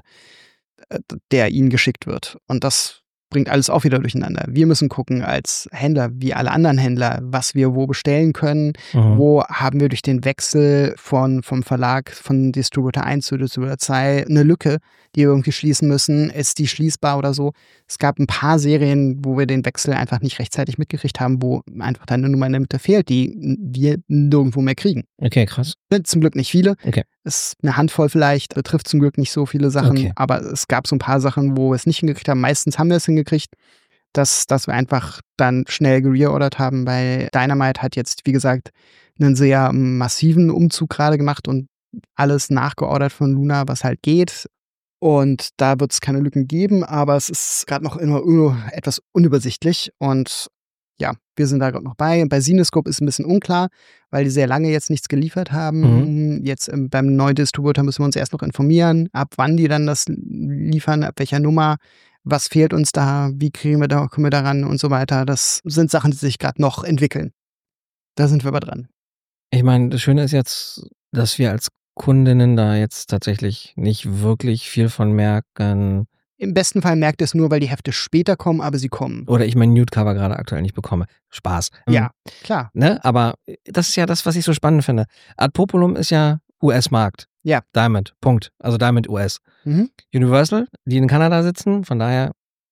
[SPEAKER 4] der ihnen geschickt wird. Und das bringt alles auch wieder durcheinander. Wir müssen gucken als Händler, wie alle anderen Händler, was wir wo bestellen können. Wo haben wir durch den Wechsel vom Verlag, von Distributor 1 zu Distributor 2 eine Lücke, die wir irgendwie schließen müssen. Ist die schließbar oder so? Es gab ein paar Serien, wo wir den Wechsel einfach nicht rechtzeitig mitgekriegt haben, wo einfach dann eine Nummer in der Mitte fehlt, die wir nirgendwo mehr kriegen.
[SPEAKER 3] Okay, krass.
[SPEAKER 4] Sind zum Glück nicht viele.
[SPEAKER 3] Okay.
[SPEAKER 4] Ist eine Handvoll vielleicht, betrifft zum Glück nicht so viele Sachen, aber es gab so ein paar Sachen, wo wir es nicht hingekriegt haben. Meistens haben wir es hingekriegt, dass wir einfach dann schnell gereordert haben, weil Dynamite hat jetzt, wie gesagt, einen sehr massiven Umzug gerade gemacht und alles nachgeordert von Luna, was halt geht. Und da wird es keine Lücken geben, aber es ist gerade noch immer etwas unübersichtlich und ja, wir sind da gerade noch bei. Bei Cinescope ist es ein bisschen unklar, weil die sehr lange jetzt nichts geliefert haben. Jetzt beim neuen Distributor müssen wir uns erst noch informieren, ab wann die dann das liefern, ab welcher Nummer, was fehlt uns da, wie kommen wir da ran und so weiter. Das sind Sachen, die sich gerade noch entwickeln. Da sind wir aber dran.
[SPEAKER 3] Ich meine, das Schöne ist jetzt, dass wir als Kundinnen da jetzt tatsächlich nicht wirklich viel von merken.
[SPEAKER 4] Im besten Fall merkt ihr es nur, weil die Hefte später kommen, aber sie kommen.
[SPEAKER 3] Oder ich mein Nude-Cover gerade aktuell nicht bekomme. Spaß.
[SPEAKER 4] Ja, klar.
[SPEAKER 3] Ne? Aber das ist ja das, was ich so spannend finde. Ad Populum ist ja US-Markt.
[SPEAKER 4] Ja.
[SPEAKER 3] Diamond, Punkt. Also Diamond US. Universal, die in Kanada sitzen, von daher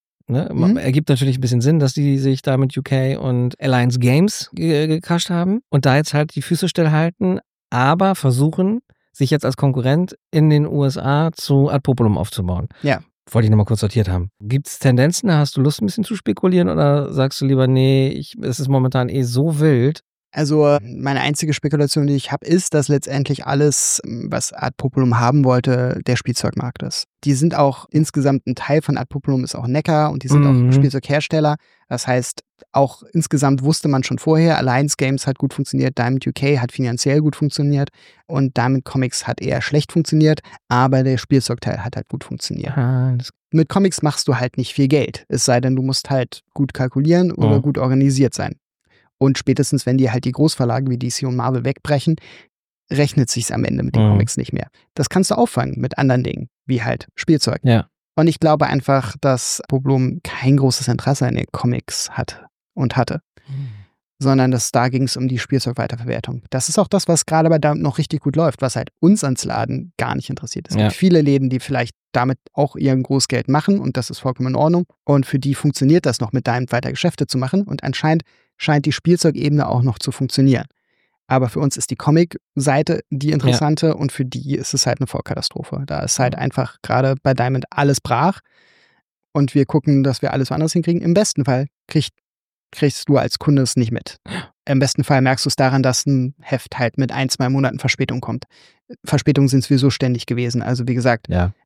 [SPEAKER 3] ergibt natürlich ein bisschen Sinn, dass die sich da mit UK und Alliance Games gecrasht haben und da jetzt halt die Füße stillhalten, aber versuchen, sich jetzt als Konkurrent in den USA zu Ad Populum aufzubauen.
[SPEAKER 4] Ja.
[SPEAKER 3] Wollte ich nochmal kurz sortiert haben. Gibt es Tendenzen, hast du Lust ein bisschen zu spekulieren oder sagst du lieber, nee, es ist momentan so wild?
[SPEAKER 4] Also meine einzige Spekulation, die ich habe, ist, dass letztendlich alles, was Ad Populum haben wollte, der Spielzeugmarkt ist. Die sind auch insgesamt ein Teil von Ad Populum ist auch Neckar und die sind auch Spielzeughersteller. Das heißt, auch insgesamt wusste man schon vorher, Alliance Games hat gut funktioniert, Diamond UK hat finanziell gut funktioniert und Diamond Comics hat eher schlecht funktioniert, aber der Spielzeugteil hat halt gut funktioniert. Mit Comics machst du halt nicht viel Geld, es sei denn, du musst halt gut kalkulieren oder gut organisiert sein. Und spätestens, wenn die halt die Großverlage wie DC und Marvel wegbrechen, rechnet sich's am Ende mit den Comics nicht mehr. Das kannst du auffangen mit anderen Dingen, wie halt Spielzeug.
[SPEAKER 3] Ja.
[SPEAKER 4] Und ich glaube einfach, dass Populum kein großes Interesse an den Comics hat und hatte. Sondern da ging es um die Spielzeugweiterverwertung. Das ist auch das, was gerade bei Diamond noch richtig gut läuft, was halt uns ans Laden gar nicht interessiert. Es gibt viele Läden, die vielleicht damit auch ihr Großgeld machen und das ist vollkommen in Ordnung. Und für die funktioniert das noch, mit Diamond weiter Geschäfte zu machen und anscheinend scheint die Spielzeugebene auch noch zu funktionieren. Aber für uns ist die Comic-Seite die interessante und für die ist es halt eine Vollkatastrophe. Da ist halt einfach gerade bei Diamond alles brach und wir gucken, dass wir alles woanders hinkriegen. Im besten Fall kriegst du als Kunde es nicht mit. Im besten Fall merkst du es daran, dass ein Heft halt mit 1-2 Monaten Verspätung kommt. Verspätungen sind sowieso ständig gewesen. Also wie gesagt,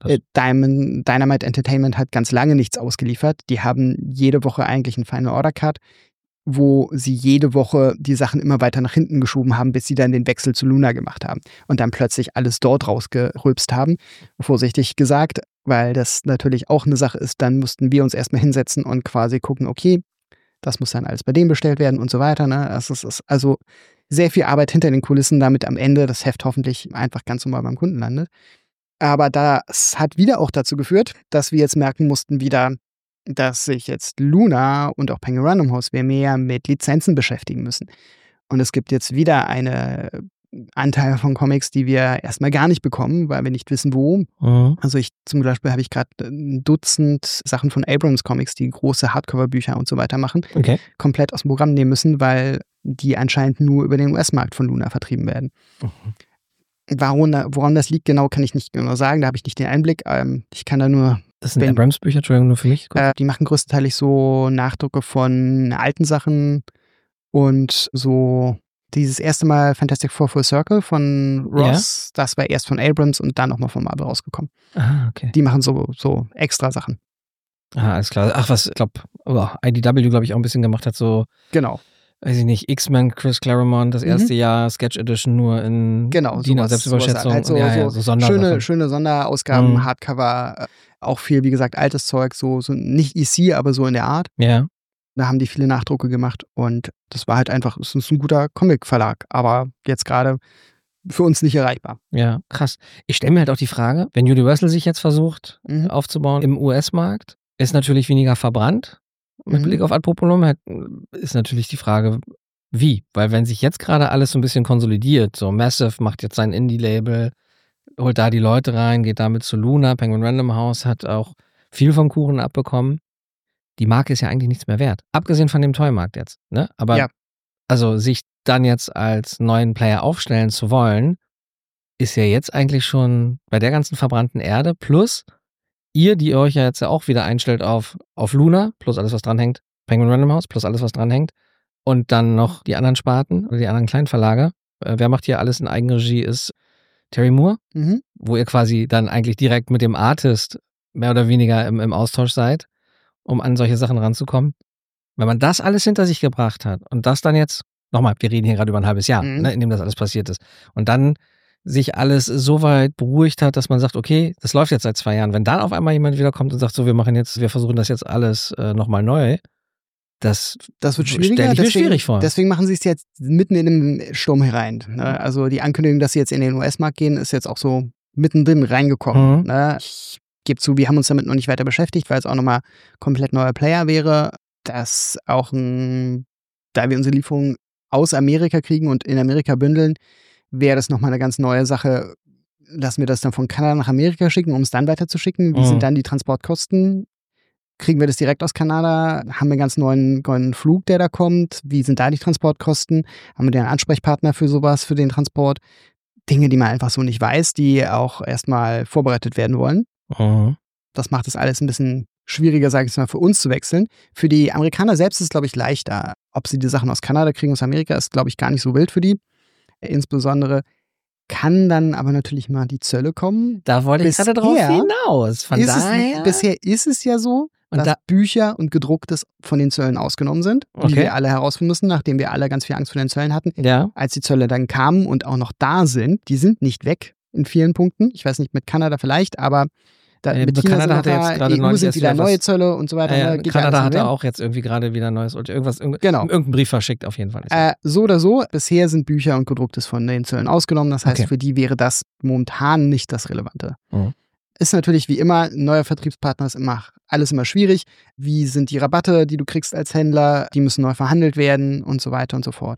[SPEAKER 4] Dynamite Entertainment hat ganz lange nichts ausgeliefert. Die haben jede Woche eigentlich einen Final Order Cut, wo sie jede Woche die Sachen immer weiter nach hinten geschoben haben, bis sie dann den Wechsel zu Luna gemacht haben und dann plötzlich alles dort rausgerülpst haben. Vorsichtig gesagt, weil das natürlich auch eine Sache ist, dann mussten wir uns erstmal hinsetzen und quasi gucken, okay, das muss dann alles bei dem bestellt werden und so weiter. Ne? Es ist also sehr viel Arbeit hinter den Kulissen, damit am Ende das Heft hoffentlich einfach ganz normal beim Kunden landet. Aber das hat wieder auch dazu geführt, dass wir jetzt merken mussten wieder, dass sich jetzt Luna und auch Penguin Random House mehr mit Lizenzen beschäftigen müssen. Und es gibt jetzt wieder einen Anteil von Comics, die wir erstmal gar nicht bekommen, weil wir nicht wissen, wo. Also zum Beispiel habe ich gerade ein Dutzend Sachen von Abrams Comics, die große Hardcover-Bücher und so weiter machen, komplett aus dem Programm nehmen müssen, weil die anscheinend nur über den US-Markt von Luna vertrieben werden. Woran das liegt genau, kann ich nicht genau sagen, da habe ich nicht den Einblick. Ich kann da nur...
[SPEAKER 3] Das sind Abrams-Bücher, Entschuldigung, nur für mich?
[SPEAKER 4] Die machen größtenteils so Nachdrucke von alten Sachen und so dieses erste Mal Fantastic Four Full Circle von Ross, das war erst von Abrams und dann nochmal von Marvel rausgekommen.
[SPEAKER 3] Ah, okay.
[SPEAKER 4] Die machen so extra Sachen.
[SPEAKER 3] Ah, alles klar. Ach, was, ich glaube, IDW, glaube ich, auch ein bisschen gemacht hat, so,
[SPEAKER 4] Genau.
[SPEAKER 3] weiß ich nicht, X-Men, Chris Claremont, das erste Jahr, Sketch Edition nur in DIN Selbstüberschätzung.
[SPEAKER 4] Halt
[SPEAKER 3] so Sondersachen.
[SPEAKER 4] schöne Sonderausgaben, Hardcover, auch viel, wie gesagt, altes Zeug, so nicht EC, aber so in der Art.
[SPEAKER 3] Ja.
[SPEAKER 4] Da haben die viele Nachdrucke gemacht und das war halt einfach, es ist ein guter Comic-Verlag, aber jetzt gerade für uns nicht erreichbar.
[SPEAKER 3] Ja, krass. Ich stelle mir halt auch die Frage, wenn Universal sich jetzt versucht aufzubauen im US-Markt, ist natürlich weniger verbrannt mit Blick auf Ad Populum, ist natürlich die Frage, wie? Weil wenn sich jetzt gerade alles so ein bisschen konsolidiert, so Massive macht jetzt sein Indie-Label, holt da die Leute rein, geht damit zu Luna, Penguin Random House hat auch viel vom Kuchen abbekommen. Die Marke ist ja eigentlich nichts mehr wert. Abgesehen von dem Toymarkt jetzt, ne? Aber also sich dann jetzt als neuen Player aufstellen zu wollen, ist ja jetzt eigentlich schon bei der ganzen verbrannten Erde plus ihr, die euch ja jetzt auch wieder einstellt auf Luna, plus alles, was dranhängt, Penguin Random House, plus alles, was dranhängt und dann noch die anderen Sparten oder die anderen Kleinverlage. Wer macht hier alles in Eigenregie ist Terry Moore, wo ihr quasi dann eigentlich direkt mit dem Artist mehr oder weniger im Austausch seid, um an solche Sachen ranzukommen. Wenn man das alles hinter sich gebracht hat und das dann jetzt, nochmal, wir reden hier gerade über ein halbes Jahr, ne, in dem das alles passiert ist, und dann sich alles so weit beruhigt hat, dass man sagt, okay, das läuft jetzt seit 2 Jahren. Wenn dann auf einmal jemand wiederkommt und sagt, so, wir versuchen das jetzt alles nochmal neu, das wird schwieriger. Stelle ich mir schwierig vor.
[SPEAKER 4] Deswegen machen sie es jetzt mitten in den Sturm herein. Ne? Also die Ankündigung, dass sie jetzt in den US-Markt gehen, ist jetzt auch so mittendrin reingekommen. Ne? Ich gebe zu, wir haben uns damit noch nicht weiter beschäftigt, weil es auch nochmal komplett neuer Player wäre. Das auch da wir unsere Lieferungen aus Amerika kriegen und in Amerika bündeln, wäre das nochmal eine ganz neue Sache. Lassen wir das dann von Kanada nach Amerika schicken, um es dann weiterzuschicken? Wie sind dann die Transportkosten? Kriegen wir das direkt aus Kanada? Haben wir einen ganz neuen Flug, der da kommt? Wie sind da die Transportkosten? Haben wir den Ansprechpartner für sowas, für den Transport? Dinge, die man einfach so nicht weiß, die auch erstmal vorbereitet werden wollen. Das macht es alles ein bisschen schwieriger, sage ich jetzt mal, für uns zu wechseln. Für die Amerikaner selbst ist es, glaube ich, leichter. Ob sie die Sachen aus Kanada kriegen, aus Amerika, ist, glaube ich, gar nicht so wild für die. Insbesondere kann dann aber natürlich mal die Zölle kommen.
[SPEAKER 3] Da wollte ich gerade drauf hinaus. Von daher.
[SPEAKER 4] Bisher ist es ja so, dass Bücher und Gedrucktes von den Zöllen ausgenommen sind, die wir alle herausfinden müssen, nachdem wir alle ganz viel Angst vor den Zöllen hatten.
[SPEAKER 3] Ja.
[SPEAKER 4] Als die Zölle dann kamen und auch noch da sind, die sind nicht weg in vielen Punkten. Ich weiß nicht, mit Kanada vielleicht, aber mit China
[SPEAKER 3] Kanada hatte jetzt gerade
[SPEAKER 4] EU sind wieder neue Zölle und so weiter.
[SPEAKER 3] Kanada hatte auch jetzt irgendwie gerade wieder neues oder irgendeinen Brief verschickt auf jeden Fall.
[SPEAKER 4] So oder so, bisher sind Bücher und Gedrucktes von den Zöllen ausgenommen. Das heißt, für die wäre das momentan nicht das Relevante. Ist natürlich wie immer, ein neuer Vertriebspartner ist alles immer schwierig. Wie sind die Rabatte, die du kriegst als Händler? Die müssen neu verhandelt werden und so weiter und so fort.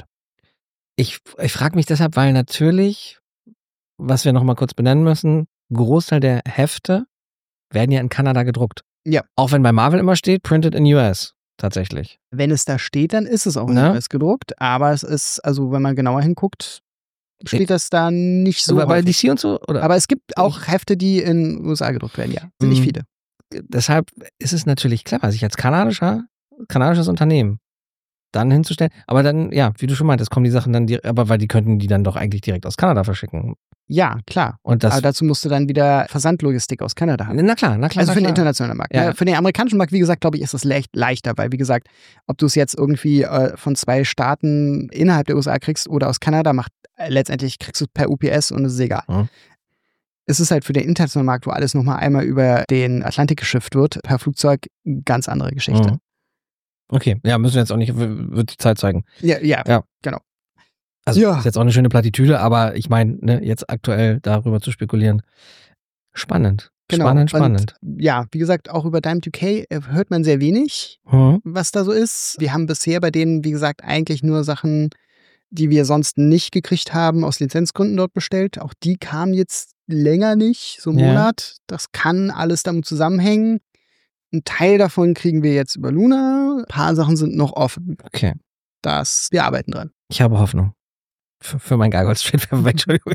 [SPEAKER 3] Ich frage mich deshalb, weil natürlich, was wir nochmal kurz benennen müssen, Großteil der Hefte werden ja in Kanada gedruckt.
[SPEAKER 4] Ja.
[SPEAKER 3] Auch wenn bei Marvel immer steht, printed in US, tatsächlich.
[SPEAKER 4] Wenn es da steht, dann ist es auch in US gedruckt. Aber es ist, also wenn man genauer hinguckt, steht das da nicht so.
[SPEAKER 3] Aber bei DC und so? Oder?
[SPEAKER 4] Aber es gibt auch Hefte, die in den USA gedruckt werden, ja. Sind nicht viele.
[SPEAKER 3] Deshalb ist es natürlich clever, sich als kanadisches Unternehmen dann hinzustellen. Aber dann, ja, wie du schon meintest, kommen die Sachen dann, weil die könnten die dann doch eigentlich direkt aus Kanada verschicken.
[SPEAKER 4] Ja, klar.
[SPEAKER 3] Und
[SPEAKER 4] aber dazu musst du dann wieder Versandlogistik aus Kanada haben.
[SPEAKER 3] Na klar.
[SPEAKER 4] Also für den internationalen Markt. Ja. Für den amerikanischen Markt, wie gesagt, glaube ich, ist das leichter, weil, wie gesagt, ob du es jetzt irgendwie von 2 Staaten innerhalb der USA kriegst oder aus Kanada, letztendlich kriegst du es per UPS und es ist egal. Es ist halt für den internationalen Markt, wo alles nochmal einmal über den Atlantik geschifft wird, per Flugzeug, ganz andere Geschichte.
[SPEAKER 3] Okay, ja, müssen wir jetzt auch nicht, wird die Zeit zeigen.
[SPEAKER 4] Ja, genau.
[SPEAKER 3] Also ist jetzt auch eine schöne Plattitüde, aber ich meine, ne, jetzt aktuell darüber zu spekulieren, spannend.
[SPEAKER 4] Genau.
[SPEAKER 3] Spannend.
[SPEAKER 4] Und, ja, wie gesagt, auch über Diamond UK hört man sehr wenig, was da so ist. Wir haben bisher bei denen, wie gesagt, eigentlich nur Sachen, die wir sonst nicht gekriegt haben, aus Lizenzgründen dort bestellt. Auch die kamen jetzt länger nicht, so einen Monat. Das kann alles damit zusammenhängen. Ein Teil davon kriegen wir jetzt über Luna. Ein paar Sachen sind noch offen.
[SPEAKER 3] Okay.
[SPEAKER 4] Wir arbeiten dran.
[SPEAKER 3] Ich habe Hoffnung. Für mein Gargoyle-Streetwear. Entschuldigung.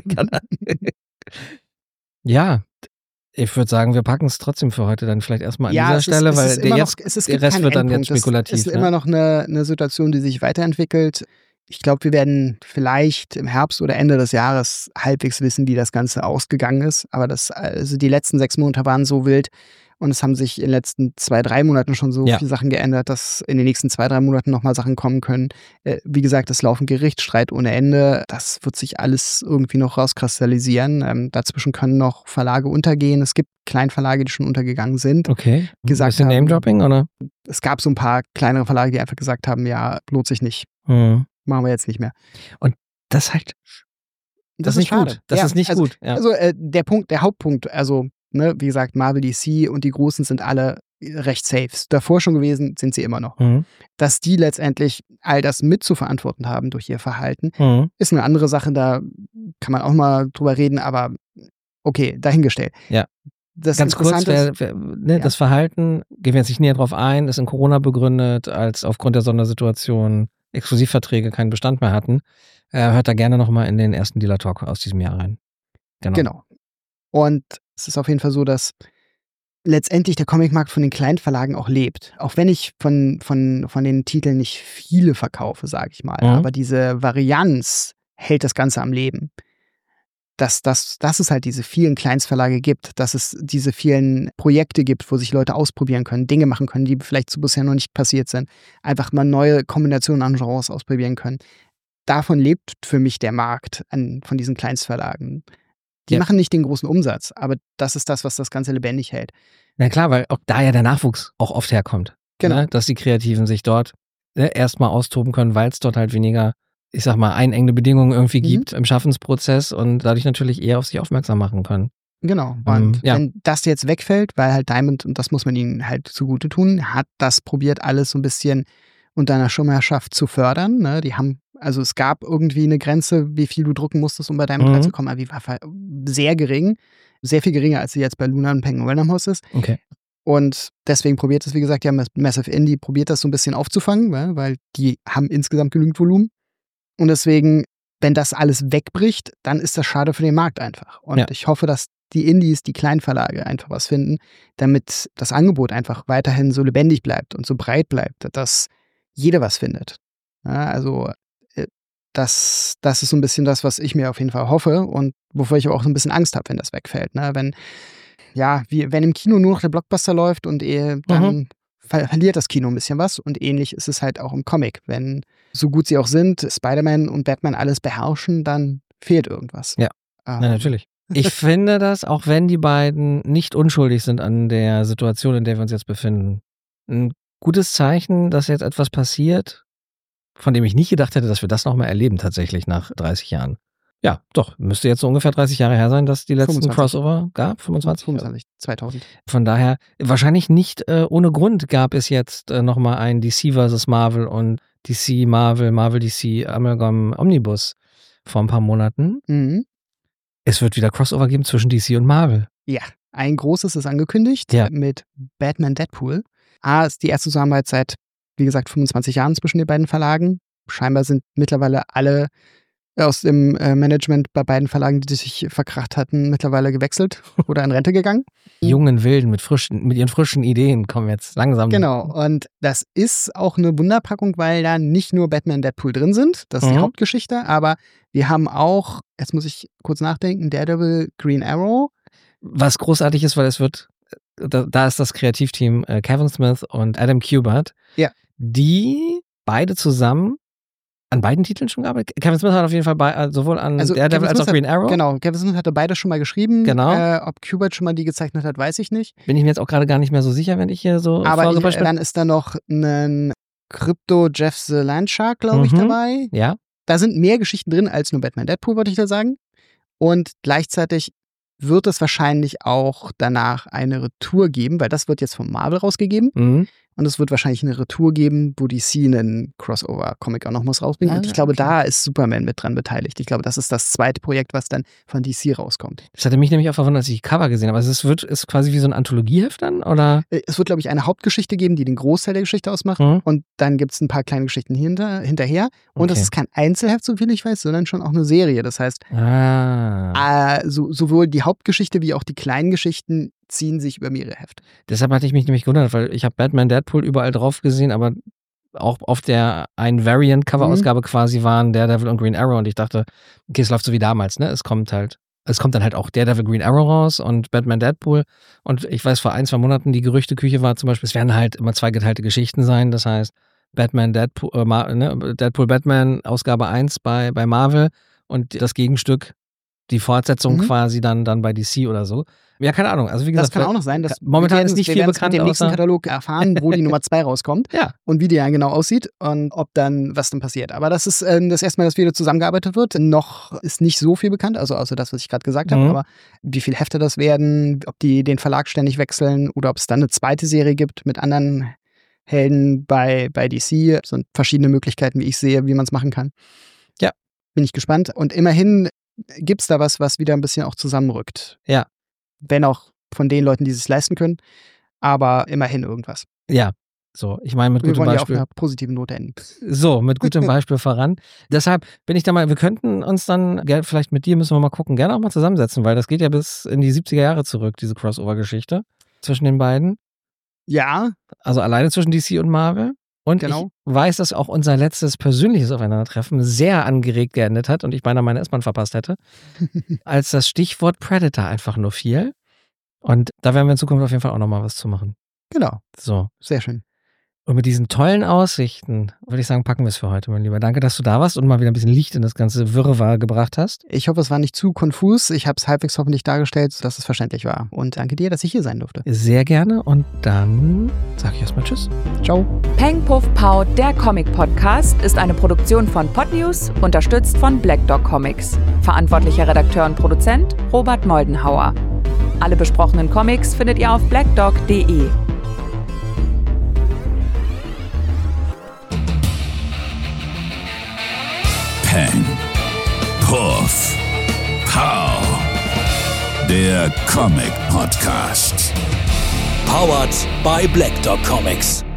[SPEAKER 3] Ja, ich würde sagen, wir packen es trotzdem für heute dann vielleicht erstmal an dieser Stelle, weil der Rest wird dann jetzt spekulativ.
[SPEAKER 4] Es ist immer noch eine Situation, die sich weiterentwickelt. Ich glaube, wir werden vielleicht im Herbst oder Ende des Jahres halbwegs wissen, wie das Ganze ausgegangen ist. Aber also die letzten 6 Monate waren so wild und es haben sich in den letzten 2-3 Monaten schon so viele Sachen geändert, dass in den nächsten 2-3 Monaten nochmal Sachen kommen können. Wie gesagt, es laufen Gerichtsstreit ohne Ende. Das wird sich alles irgendwie noch rauskristallisieren. Dazwischen können noch Verlage untergehen. Es gibt Kleinverlage, die schon untergegangen sind.
[SPEAKER 3] Okay.
[SPEAKER 4] Gesagt
[SPEAKER 3] haben, Name-Dropping, oder?
[SPEAKER 4] Es gab so ein paar kleinere Verlage, die einfach gesagt haben, ja, lohnt sich nicht. Machen wir jetzt nicht mehr.
[SPEAKER 3] Und das ist halt. Das ist nicht
[SPEAKER 4] schade.
[SPEAKER 3] Gut. Das ist nicht gut. Ja.
[SPEAKER 4] Also der Hauptpunkt, also, ne, wie gesagt, Marvel, DC und die Großen sind alle recht safe. Davor schon gewesen, sind sie immer noch. Dass die letztendlich all das mitzuverantworten haben durch ihr Verhalten, ist eine andere Sache, da kann man auch mal drüber reden, aber okay, dahingestellt.
[SPEAKER 3] Ja.
[SPEAKER 4] Das
[SPEAKER 3] Ganz kurz, das Verhalten, gehen wir jetzt nicht näher drauf ein, ist in Corona begründet, als aufgrund der Sondersituation Exklusivverträge keinen Bestand mehr hatten. Hört da gerne nochmal in den ersten Dealer Talk aus diesem Jahr rein.
[SPEAKER 4] Genau. Und es ist auf jeden Fall so, dass letztendlich der Comicmarkt von den Kleinverlagen auch lebt. Auch wenn ich von den Titeln nicht viele verkaufe, sage ich mal. Aber diese Varianz hält das Ganze am Leben. Dass es halt diese vielen Kleinstverlage gibt, dass es diese vielen Projekte gibt, wo sich Leute ausprobieren können, Dinge machen können, die vielleicht so bisher noch nicht passiert sind. Einfach mal neue Kombinationen an Genres ausprobieren können. Davon lebt für mich der Markt von diesen Kleinstverlagen. Die machen nicht den großen Umsatz, aber das ist das, was das Ganze lebendig hält.
[SPEAKER 3] Na klar, weil auch da ja der Nachwuchs auch oft herkommt.
[SPEAKER 4] Genau.
[SPEAKER 3] Ne? Dass die Kreativen sich dort erstmal austoben können, weil es dort halt weniger, ich sag mal, einengende Bedingungen irgendwie gibt im Schaffensprozess und dadurch natürlich eher auf sich aufmerksam machen können.
[SPEAKER 4] Genau. Und wenn das jetzt wegfällt, weil halt Diamond, und das muss man ihnen halt zugute tun, hat das probiert, alles so ein bisschen unter einer Schirmherrschaft zu fördern. Ne? Also es gab irgendwie eine Grenze, wie viel du drucken musstest, um bei Diamond reinzukommen, aber die war sehr gering. Sehr viel geringer, als sie jetzt bei Luna und Penguin Random House ist.
[SPEAKER 3] Okay.
[SPEAKER 4] Und deswegen probiert es, wie gesagt, Massive Indie probiert das so ein bisschen aufzufangen, weil die haben insgesamt genügend Volumen. Und deswegen, wenn das alles wegbricht, dann ist das schade für den Markt einfach. Und ich hoffe, dass die Indies, die Kleinverlage einfach was finden, damit das Angebot einfach weiterhin so lebendig bleibt und so breit bleibt, dass jeder was findet. Ja, also das ist so ein bisschen das, was ich mir auf jeden Fall hoffe und wovor ich auch so ein bisschen Angst habe, wenn das wegfällt. Ne? Wenn im Kino nur noch der Blockbuster läuft und dann verliert das Kino ein bisschen was. Und ähnlich ist es halt auch im Comic. Wenn, so gut sie auch sind, Spider-Man und Batman alles beherrschen, dann fehlt irgendwas.
[SPEAKER 3] Ja, natürlich. Ich finde das, auch wenn die beiden nicht unschuldig sind an der Situation, in der wir uns jetzt befinden, ein gutes Zeichen, dass jetzt etwas passiert, von dem ich nicht gedacht hätte, dass wir das nochmal erleben tatsächlich nach 30 Jahren. Ja, doch, müsste jetzt so ungefähr 30 Jahre her sein, dass die letzten
[SPEAKER 4] 25.
[SPEAKER 3] Crossover gab, 25?
[SPEAKER 4] 2000.
[SPEAKER 3] Von daher, wahrscheinlich nicht ohne Grund gab es jetzt nochmal ein DC vs. Marvel und DC, Marvel, DC, Amalgam, Omnibus vor ein paar Monaten. Es wird wieder Crossover geben zwischen DC und Marvel.
[SPEAKER 4] Ja, ein großes ist angekündigt mit Batman Deadpool. Ist die erste Zusammenarbeit seit, wie gesagt, 25 Jahren zwischen den beiden Verlagen. Scheinbar sind mittlerweile alle aus dem Management bei beiden Verlagen, die sich verkracht hatten, mittlerweile gewechselt oder in Rente gegangen.
[SPEAKER 3] Die jungen Wilden mit ihren frischen Ideen kommen jetzt langsam.
[SPEAKER 4] Genau, und das ist auch eine Wunderpackung, weil da nicht nur Batman und Deadpool drin sind, das ist die Hauptgeschichte, aber wir haben auch, jetzt muss ich kurz nachdenken, Daredevil, Green Arrow.
[SPEAKER 3] Was großartig ist, weil es wird, da ist das Kreativteam Kevin Smith und Adam Kubert, die beide zusammen an beiden Titeln schon gearbeitet? Kevin Smith hat auf jeden Fall sowohl an Daredevil als auch Green Arrow.
[SPEAKER 4] Genau, Kevin Smith hatte beide schon mal geschrieben.
[SPEAKER 3] Genau.
[SPEAKER 4] Ob Kubert schon mal die gezeichnet hat, weiß ich nicht.
[SPEAKER 3] Bin ich mir jetzt auch gerade gar nicht mehr so sicher, wenn ich hier so
[SPEAKER 4] aber dann ist da noch ein Crypto Jeff the Landshark, glaube ich, dabei.
[SPEAKER 3] Ja.
[SPEAKER 4] Da sind mehr Geschichten drin als nur Batman Deadpool, würde ich da sagen. Und gleichzeitig wird es wahrscheinlich auch danach eine Retour geben, weil das wird jetzt von Marvel rausgegeben. Und es wird wahrscheinlich eine Retour geben, wo DC einen Crossover-Comic auch noch muss rausbringen. Und ich glaube, da ist Superman mit dran beteiligt. Ich glaube, das ist das zweite Projekt, was dann von DC rauskommt.
[SPEAKER 3] Das hatte mich nämlich auch verwundert, als ich die Cover gesehen habe. Also es ist quasi wie so ein Anthologieheft dann, oder?
[SPEAKER 4] Es wird, glaube ich, eine Hauptgeschichte geben, die den Großteil der Geschichte ausmacht. Und dann gibt es ein paar kleine Geschichten hinterher. Und das ist kein Einzelheft, so viel ich weiß, sondern schon auch eine Serie. Das heißt, sowohl die Hauptgeschichte wie auch die kleinen Geschichten ziehen sich über mehrere Hefte.
[SPEAKER 3] Deshalb hatte ich mich nämlich gewundert, weil ich habe Batman Deadpool überall drauf gesehen, aber auch auf der einen Variant-Cover-Ausgabe quasi waren Daredevil und Green Arrow und ich dachte, okay, es läuft so wie damals, ne? Es kommt dann halt auch Daredevil, Green Arrow raus und Batman, Deadpool und ich weiß, vor 1-2 Monaten die Gerüchteküche war zum Beispiel, es werden halt immer 2 geteilte Geschichten sein, das heißt Batman, Deadpool, Deadpool, Batman, Ausgabe 1 bei Marvel und das Gegenstück, die Fortsetzung quasi dann bei DC oder so. Ja, keine Ahnung. Also wie gesagt,
[SPEAKER 4] das kann auch noch sein, dass
[SPEAKER 3] momentan ist nicht viel bekannt.
[SPEAKER 4] Wir werden im nächsten Katalog erfahren, wo die Nummer 2 rauskommt und wie die ja genau aussieht und was dann passiert. Aber das ist das erste Mal, dass wieder zusammengearbeitet wird. Noch ist nicht so viel bekannt, also außer das, was ich gerade gesagt habe. Aber wie viele Hefte das werden, ob die den Verlag ständig wechseln oder ob es dann eine zweite Serie gibt mit anderen Helden bei DC. Das sind verschiedene Möglichkeiten, wie ich sehe, wie man es machen kann. Ja, bin ich gespannt. Und immerhin gibt es da was wieder ein bisschen auch zusammenrückt. Ja. Wenn auch von den Leuten, die es leisten können, aber immerhin irgendwas.
[SPEAKER 3] Ja, so, ich meine mit gutem Beispiel. Wir wollen ja auf einer
[SPEAKER 4] positiven Note enden.
[SPEAKER 3] So, mit gutem Beispiel voran. Deshalb bin ich da mal, wir könnten uns dann, vielleicht mit dir müssen wir mal gucken, gerne auch mal zusammensetzen, weil das geht ja bis in die 70er Jahre zurück, diese Crossover-Geschichte zwischen den beiden.
[SPEAKER 4] Ja.
[SPEAKER 3] Also alleine zwischen DC und Marvel. Und ich weiß, dass auch unser letztes persönliches Aufeinandertreffen sehr angeregt geendet hat und ich beinahe meine S-Bahn verpasst hätte, als das Stichwort Predator einfach nur fiel. Und da werden wir in Zukunft auf jeden Fall auch nochmal was zu machen.
[SPEAKER 4] Genau.
[SPEAKER 3] So.
[SPEAKER 4] Sehr schön.
[SPEAKER 3] Und mit diesen tollen Aussichten, würde ich sagen, packen wir es für heute, mein Lieber. Danke, dass du da warst und mal wieder ein bisschen Licht in das ganze Wirrwarr gebracht hast.
[SPEAKER 4] Ich hoffe, es war nicht zu konfus. Ich habe es halbwegs hoffentlich dargestellt, sodass es verständlich war. Und danke dir, dass ich hier sein durfte.
[SPEAKER 3] Sehr gerne. Und dann sage ich erstmal Tschüss.
[SPEAKER 4] Ciao.
[SPEAKER 5] Peng Puff Pow, der Comic-Podcast, ist eine Produktion von Podnews, unterstützt von Black Dog Comics. Verantwortlicher Redakteur und Produzent Robert Moldenhauer. Alle besprochenen Comics findet ihr auf blackdog.de.
[SPEAKER 1] Peng, Puff, Pow. Der Comic Podcast.
[SPEAKER 2] Powered by Black Dog Comics.